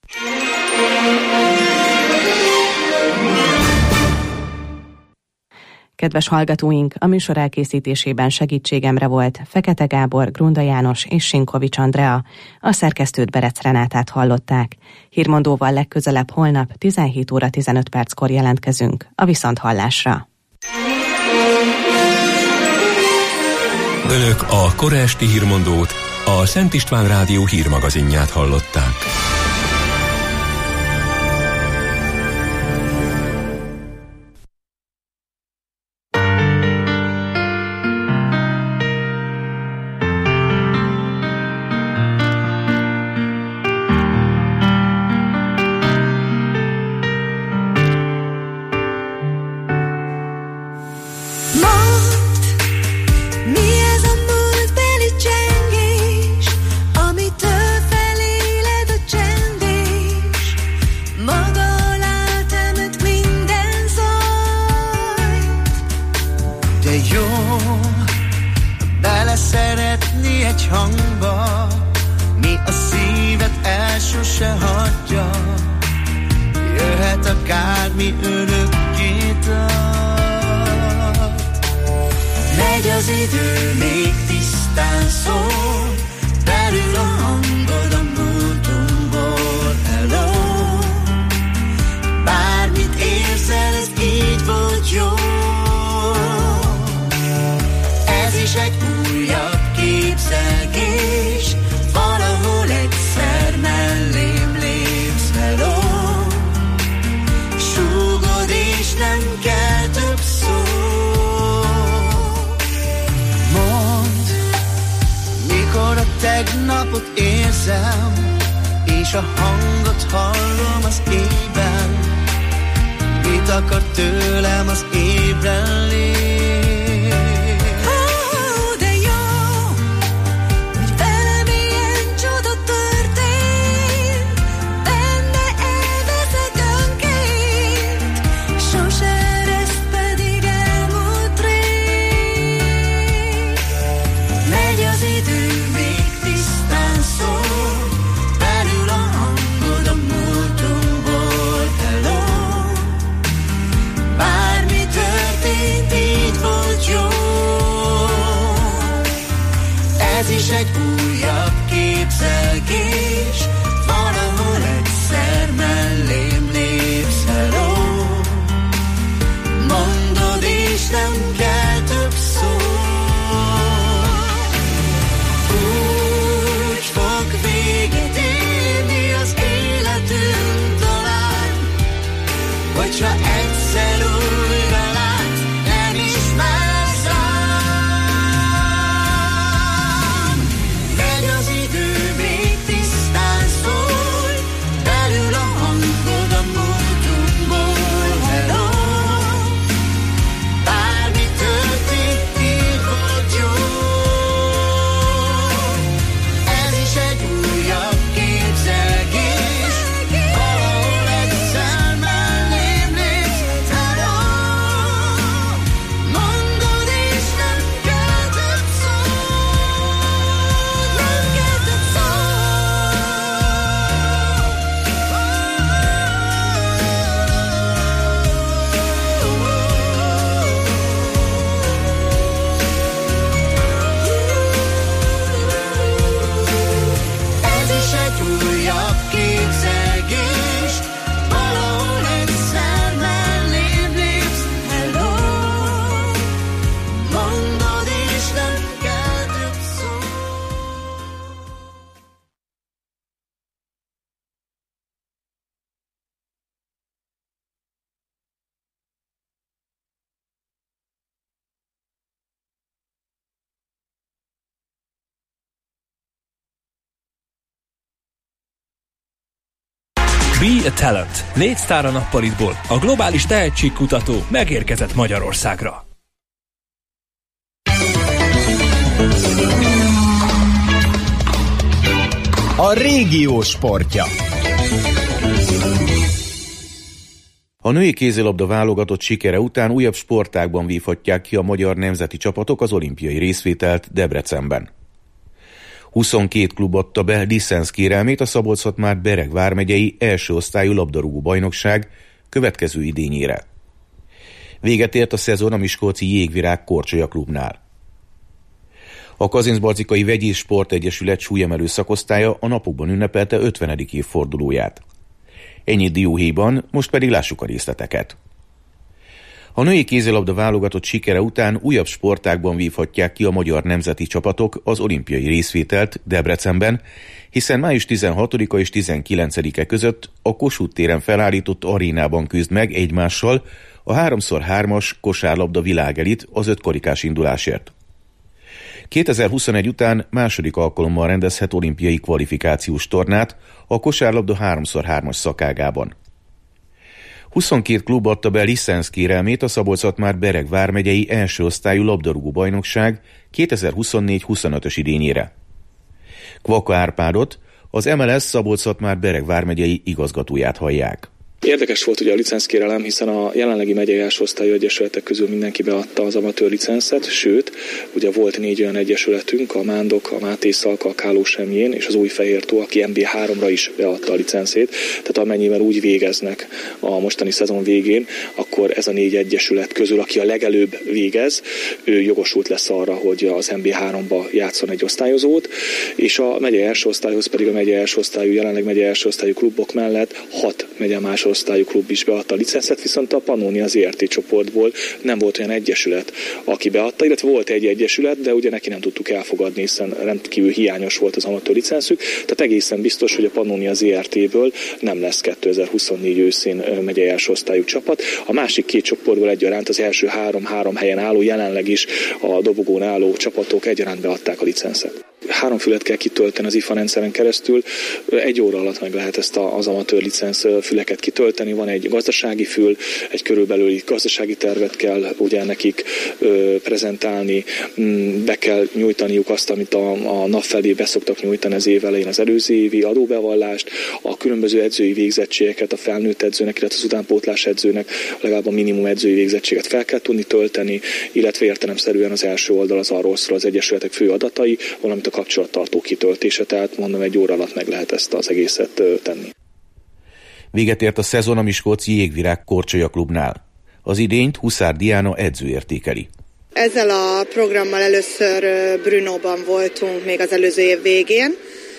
S10: Kedves hallgatóink, a műsor elkészítésében segítségemre volt Fekete Gábor, Grunda János és Sinkovics Andrea. A szerkesztőt Berec Renátát hallották. Hírmondóval legközelebb holnap tizenhét óra tizenöt perckor jelentkezünk. A viszonthallásra.
S1: Önök a kora esti hírmondót, a Szent István Rádió hírmagazinját hallották.
S15: Never Be a Talent. Négy sztár a nappalitból. A globális tehetségkutató megérkezett Magyarországra.
S16: A régió sportja.
S17: A női kézilabda válogatott sikere után újabb sportágban vívhatják ki a magyar nemzeti csapatok az olimpiai részvételt Debrecenben. huszonkét klub adta be licenszkérelmét a Szabolcs-Szatmár-Bereg vármegyei első osztályú labdarúgó bajnokság következő idényére. Véget ért a szezon a miskolci Jégvirág Korcsolya klubnál. A Kazincbarcikai Vegyi Sportegyesület súlyemelő szakosztálya a napokban ünnepelte ötvenedik évfordulóját. Ennyit dióhéjban, most pedig lássuk a részleteket. A női kézilabda válogatott sikere után újabb sportágban vívhatják ki a magyar nemzeti csapatok az olimpiai részvételt Debrecenben, hiszen május tizenhatodika és tizenkilencedike között a Kossuth téren felállított arénában küzd meg egymással a három szor hármas kosárlabda világelit az ötkarikás indulásért. kétezer-huszonegy után második alkalommal rendezhet olimpiai kvalifikációs tornát a kosárlabda három szor hármas szakágában. huszonkét klub adta be licenszkérelmét a Szabolcs-Szatmár-Bereg vármegyei első osztályú labdarúgó bajnokság kétezer-huszonnégy huszonötös idényére. Kvaka Árpádot, az em el es Szabolcs-Szatmár-Bereg vármegyei igazgatóját hallják.
S18: Érdekes volt ugye a licenszkérelem, hiszen a jelenlegi megyei első osztályú egyesületek közül mindenki beadta az amatőr licenszet, sőt, ugye volt négy olyan egyesületünk, a Mándok, a Máté Szalka, a Káló Semjén és az Újfehértó, aki em bé háromra is beadta a licenszét, tehát amennyiben úgy végeznek a mostani szezon végén, akkor ez a négy egyesület közül, aki a legelőbb végez, ő jogosult lesz arra, hogy az em bé háromba játszon egy osztályozót, és a megyei első osztályhoz pedig a megyei első osztályú, jelenleg megyei első osztályú klubok mellett hat megyei más osztályú klub is beadta a licenszet, viszont a Pannonia zé er té csoportból nem volt olyan egyesület, aki beadta, illetve volt egy egyesület, de ugye neki nem tudtuk elfogadni, hiszen rendkívül hiányos volt az amatőr licenszük, tehát egészen biztos, hogy a Pannonia zé er té-ből nem lesz kétezer-huszonnégy őszén megyei első osztályú csapat. A másik két csoportból egyaránt az első három-három helyen álló, jelenleg is a dobogón álló csapatok egyaránt beadták a licenszet. Három fület kell kitölteni az i ef á rendszeren keresztül, egy óra alatt meg lehet ezt az amatőr licensz füleket kitölteni, van egy gazdasági fül, egy körülbelüli gazdasági tervet kell ugye nekik ö, prezentálni, be kell nyújtaniuk azt, amit a, a nap felé beszoktak nyújtani az év elején, az előző évi adóbevallást, a különböző edzői végzettségeket a felnőtt edzőnek, illetve az utánpótlás edzőnek legalább a minimum edzői végzettséget fel kell tudni tölteni, illetve értelemszerűen az első oldal az arról szól, az egyesületek fő adatai, valamint a kapcsolattartó kitöltése, tehát mondom, egy óra alatt meg lehet ezt az egészet tenni.
S17: Véget ért a szezon a miskolci Jégvirág Korcsolya klubnál. Az idényt Huszár Diana edző értékeli.
S19: Ezzel a programmal először Brunóban voltunk még az előző év végén.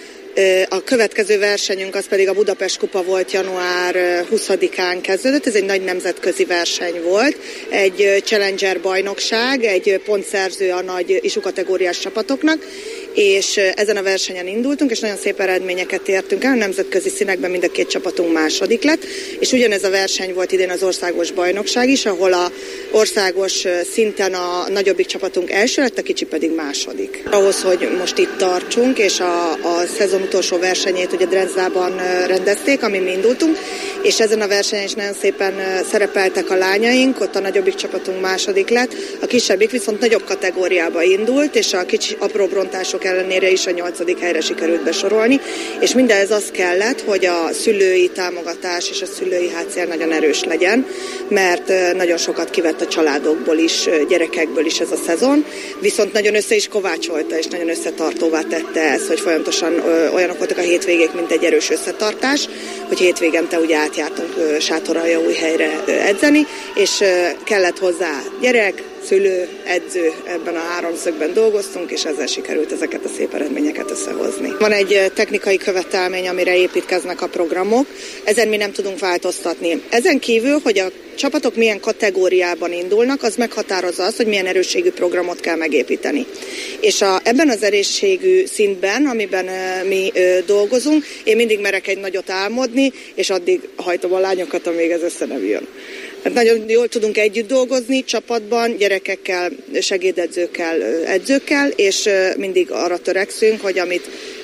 S19: A következő versenyünk az pedig a Budapest Kupa volt, január huszadikán kezdődött, ez egy nagy nemzetközi verseny volt, egy Challenger bajnokság, egy pontszerző a nagy isú kategóriás csapatoknak, és ezen a versenyen indultunk, és nagyon szép eredményeket értünk el, a nemzetközi színekben mind a két csapatunk második lett, és ugyanez a verseny volt idén az országos bajnokság is, ahol a országos szinten a nagyobbik csapatunk első lett, a kicsi pedig második. Ahhoz, hogy most itt tartsunk, és a, a szezon utolsó versenyét ugye Drenzdában rendezték, amin mi indultunk, és ezen a versenyen is nagyon szépen szerepeltek a lányaink, ott a nagyobbik csapatunk második lett, a kisebbik viszont nagyobb kategóriába indult, és a kicsi apró brontások ellenére is a nyolcadik helyre sikerült besorolni, és mindez az kellett, hogy a szülői támogatás és a szülői háttér nagyon erős legyen, mert nagyon sokat kivett a családokból is, gyerekekből is ez a szezon, viszont nagyon össze is kovácsolta, és nagyon összetartóvá tette ez, hogy folyamatosan olyanok voltak a hétvégék, mint egy erős összetartás, hogy hétvégente ugye átjártunk Sátoraljaújhelyre edzeni, és kellett hozzá gyerek, szülő, edző, ebben a háromszögben dolgoztunk, és ezzel sikerült ezeket a szép eredményeket összehozni. Van egy technikai követelmény, amire építkeznek a programok, ezen mi nem tudunk változtatni. Ezen kívül, hogy a csapatok milyen kategóriában indulnak, az meghatározza azt, hogy milyen erősségű programot kell megépíteni. És a, ebben az erősségű szintben, amiben uh, mi uh, dolgozunk, én mindig merek egy nagyot álmodni, és addig hajtom a lányokat, amíg ez össze nem jön. Hát nagyon jól tudunk együtt dolgozni, csapatban, gyerekekkel, segédedzőkkel, edzőkkel, és mindig arra törekszünk, hogy amit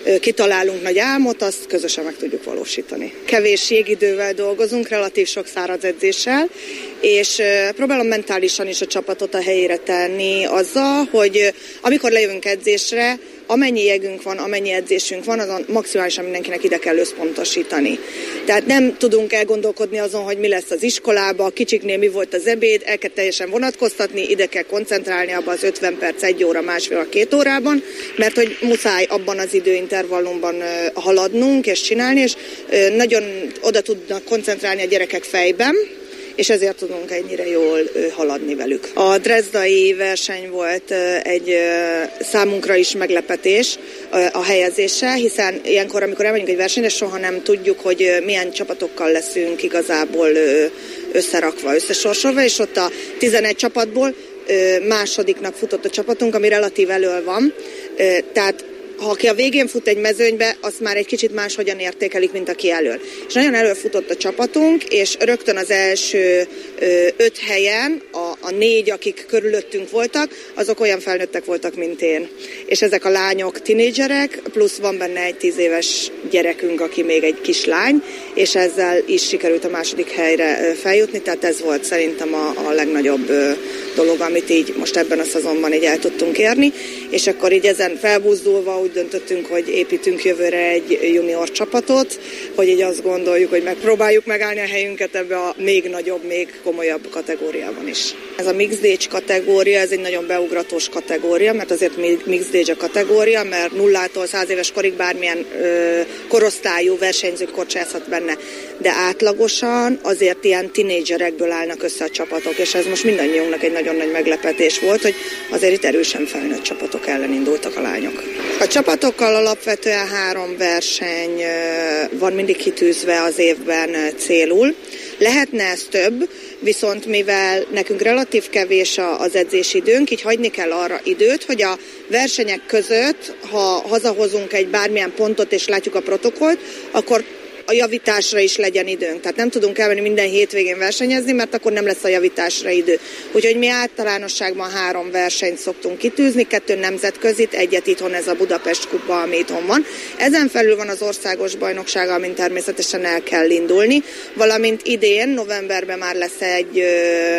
S19: kitalálunk nagy álmot, azt közösen meg tudjuk valósítani. Kevés jégidővel dolgozunk, relatív sok száraz edzéssel, és próbálom mentálisan is a csapatot a helyére tenni azzal, hogy amikor lejövünk edzésre, amennyi jegünk van, amennyi edzésünk van, azon maximálisan mindenkinek ide kell összpontosítani. Tehát nem tudunk elgondolkodni azon, hogy mi lesz az iskolában, a kicsiknél mi volt az ebéd, el kell teljesen vonatkoztatni, ide kell koncentrálni abban az ötven perc, egy óra, másfél a két órában, mert hogy muszáj abban az időintervallumban haladnunk és csinálni, és nagyon oda tudnak koncentrálni a gyerekek fejben, és ezért tudunk ennyire jól haladni velük. A drezdai verseny volt egy számunkra is meglepetés a helyezéssel, hiszen ilyenkor, amikor elmegyünk egy versenyre, soha nem tudjuk, hogy milyen csapatokkal leszünk igazából összerakva, összesorsolva, és ott a tizenegy csapatból másodiknak futott a csapatunk, ami relatív elől van, tehát ha aki a végén fut egy mezőnybe, azt már egy kicsit máshogyan értékelik, mint aki elől. És nagyon előfutott a csapatunk, és rögtön az első ö, öt helyen a, a négy, akik körülöttünk voltak, azok olyan felnőttek voltak, mint én. És ezek a lányok tinédzserek, plusz van benne egy tíz éves gyerekünk, aki még egy kislány, és ezzel is sikerült a második helyre feljutni, tehát ez volt szerintem a, a legnagyobb ö, dolog, amit így most ebben a szezonban így el tudtunk érni, és akkor így ezen felbuzdulva úgy döntöttünk, hogy építünk jövőre egy junior csapatot, hogy így azt gondoljuk, hogy megpróbáljuk megállni a helyünket ebbe a még nagyobb, még komolyabb kategóriában is. Ez a Mixed Age kategória, ez egy nagyon beugratós kategória, mert azért Mixed Age a kategória, mert nullától száz éves korig bármilyen ö, korosztályú versenyzők korcsázhat benne, de átlagosan azért ilyen tinédzserekből állnak össze a csapatok, és ez most mindannyiunknak egy nagyon nagy meglepetés volt, hogy azért itt erősen felnőtt csapatok ellen indultak a lányok. A csapatokkal alapvetően három verseny van mindig kitűzve az évben célul. Lehetne ez több, viszont mivel nekünk relatív kevés az edzési időnk, így hagyni kell arra időt, hogy a versenyek között, ha hazahozunk egy bármilyen pontot és látjuk a protokollt, akkor a javításra is legyen időnk. Tehát nem tudunk elmenni minden hétvégén versenyezni, mert akkor nem lesz a javításra idő. Úgyhogy mi általánosságban három versenyt szoktunk kitűzni, kettő nemzetközit, egyet itthon, ez a Budapest kupa, ami itthon van. Ezen felül van az országos bajnokság, amin természetesen el kell indulni, valamint idén, novemberben már lesz egy ö,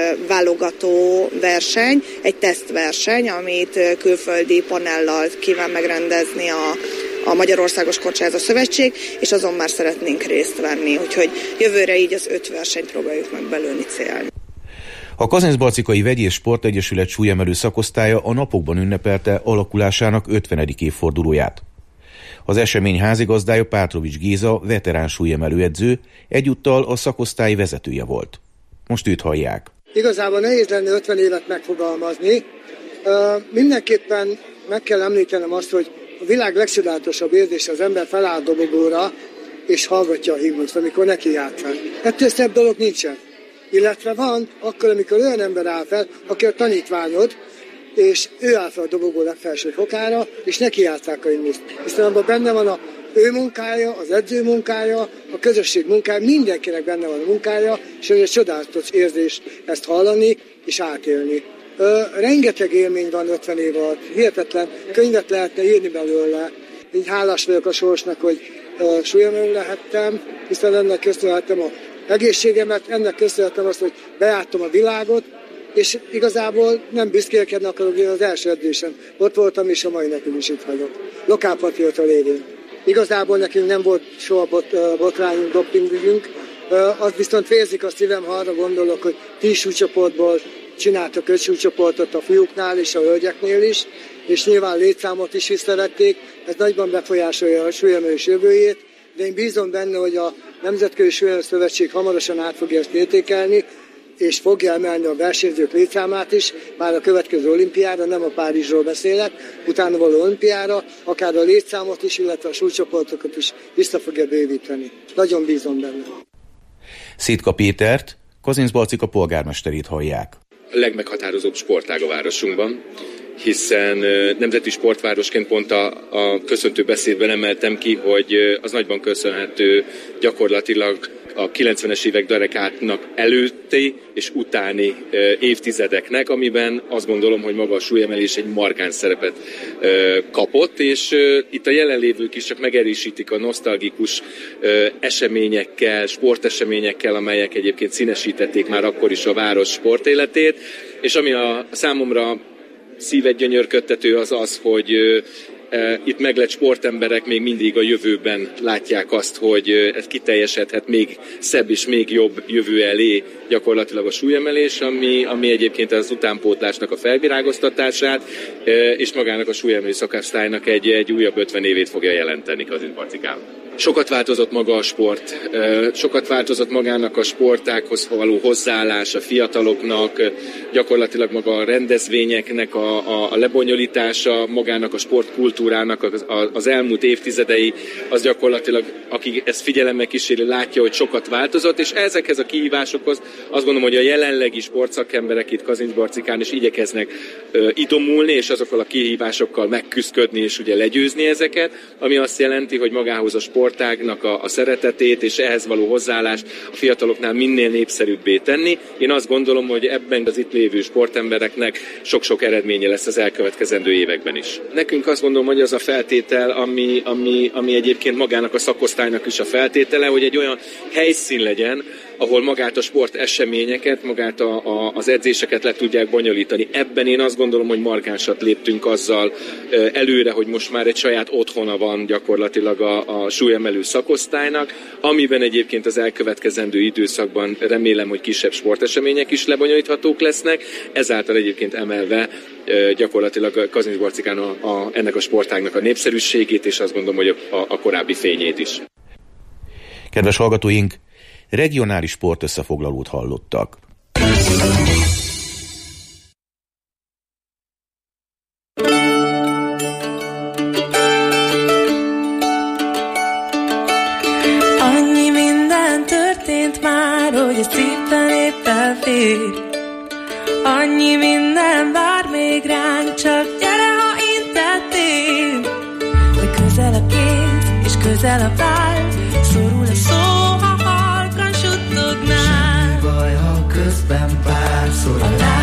S19: válogató verseny, egy tesztverseny, amit külföldi panellal kíván megrendezni a a Magyarországos Korcsázó Szövetség, és azon már szeretnénk részt venni, úgyhogy jövőre így az öt versenyt próbáljuk meg belőni célni.
S17: A Kazincbarcikai Vegyi és Sportegyesület súlyemelő szakosztálya a napokban ünnepelte alakulásának ötvenedik évfordulóját. Az esemény házigazdája Pátrovics Géza, veterán súlyemelő edző, egyúttal a szakosztály vezetője volt. Most őt hallják.
S20: Igazából nehéz lenne ötven évet megfogalmazni. Uh, mindenképpen meg kell említenem azt, hogy a világ legcsodálatosabb érzése az ember feláll dobogóra, és hallgatja a himnuszt, amikor neki játszál. Ettől szebb dolog nincsen. Illetve van, akkor, amikor olyan ember áll fel, aki a tanítványod, és ő áll fel a dobogó legfelső fokára, és neki játszák a himnuszt. Hiszen abban benne van a ő munkája, az edző munkája, a közösség munkája, mindenkinek benne van a munkája, és ez egy csodálatos érzés ezt hallani és átélni. Ö, rengeteg élmény van ötven év alatt, hihetetlen, könyvet lehetne írni belőle. Így hálás vagyok a sorsnak, hogy súlyemelő lehettem, hiszen ennek köszönhetem a egészségemet, ennek köszönhetem azt, hogy bejártam a világot, és igazából nem büszkélkedni akarok, én az első edzésen ott voltam, és a mai nekünk is itt vagyok. Lokálpatrióta lévén. Igazából nekünk nem volt soha bot, botrányunk, dopingügyünk, az viszont vérzik a szívem, ha arra gondolok, hogy tíz súlycsoportból csináltak öt súlycsoportot a fiúknál és a hölgyeknél is, és nyilván létszámot is visszavették, ez nagyban befolyásolja a súlyemelés jövőjét, de én bízom benne, hogy a Nemzetközi Súlyemelő Szövetség hamarosan át fogja ezt értékelni, és fogja emelni a versenyzők létszámát is, már a következő olimpiára, nem a Párizsról beszélek, utána való olimpiára, akár a létszámot is, illetve a súlycsoportokat is vissza fogja bővíteni. Nagyon bízom benne.
S17: Szétka Pétert, Kazincbarcika polgármesterét hallják.
S21: A legmeghatározóbb sportág a városunkban, hiszen nemzeti sportvárosként pont a, a köszöntő beszédben emeltem ki, hogy az nagyban köszönhető gyakorlatilag a kilencvenes évek derekának előtti és utáni évtizedeknek, amiben azt gondolom, hogy maga a súlyemelés egy markáns szerepet kapott, és itt a jelenlévők is csak megerősítik a nosztalgikus eseményekkel, sporteseményekkel, amelyek egyébként színesítették már akkor is a város sportéletét, és ami a számomra szívet gyönyörködtető az az, hogy itt meglett sportemberek még mindig a jövőben látják azt, hogy ez kiteljesedhet még szebb és még jobb jövő elé gyakorlatilag a súlyemelés, ami, ami egyébként az utánpótlásnak a felvirágoztatását és magának a súlyemelő szakosztálynak egy, egy újabb ötven évét fogja jelenteni Kazincbarcikán. Sokat változott maga a sport, sokat változott magának a sportákhoz való hozzáállás a fiataloknak, gyakorlatilag maga a rendezvényeknek a, a, a lebonyolítása, magának a sportkultúrának az, az elmúlt évtizedei, az gyakorlatilag, aki ezt figyelemmel kíséri, látja, hogy sokat változott, és ezekhez a kihívásokhoz azt gondolom, hogy a jelenlegi sportszakemberek itt Kazincbarcikán is igyekeznek uh, idomulni, és azokkal a kihívásokkal megküzdködni, és ugye legyőzni ezeket, ami azt jelenti, hogy magához a sportágnak a, a szeretetét és ehhez való hozzáállást a fiataloknál minél népszerűbbé tenni. Én azt gondolom, hogy ebben az itt lévő sportembereknek sok-sok eredménye lesz az elkövetkezendő években is. Nekünk azt gondolom, hogy az a feltétel, ami, ami, ami egyébként magának a szakosztálynak is a feltétele, hogy egy olyan helyszín legyen, ahol magát a sport eseményeket, magát a, a, az edzéseket le tudják bonyolítani. Ebben én azt gondolom, hogy markánsat léptünk azzal előre, hogy most már egy saját otthona van gyakorlatilag a, a súlyemelő szakosztálynak, amiben egyébként az elkövetkezendő időszakban remélem, hogy kisebb sportesemények is lebonyolíthatók lesznek, ezáltal egyébként emelve gyakorlatilag Kazincbarcikán a, a, ennek a sportágnak a népszerűségét, és azt gondolom, hogy a, a korábbi fényét is.
S17: Kedves hallgatóink, regionális sportösszefoglalót hallottak.
S3: Annyi minden történt már, hogy ez éppen éppen fér. Annyi minden vár még ránk, csak gyere, ha intettél. Hogy közel a kéz, és közel a pál, szorul a szó, ha halkan suttognál.
S22: Semmi baj, ha közben párszor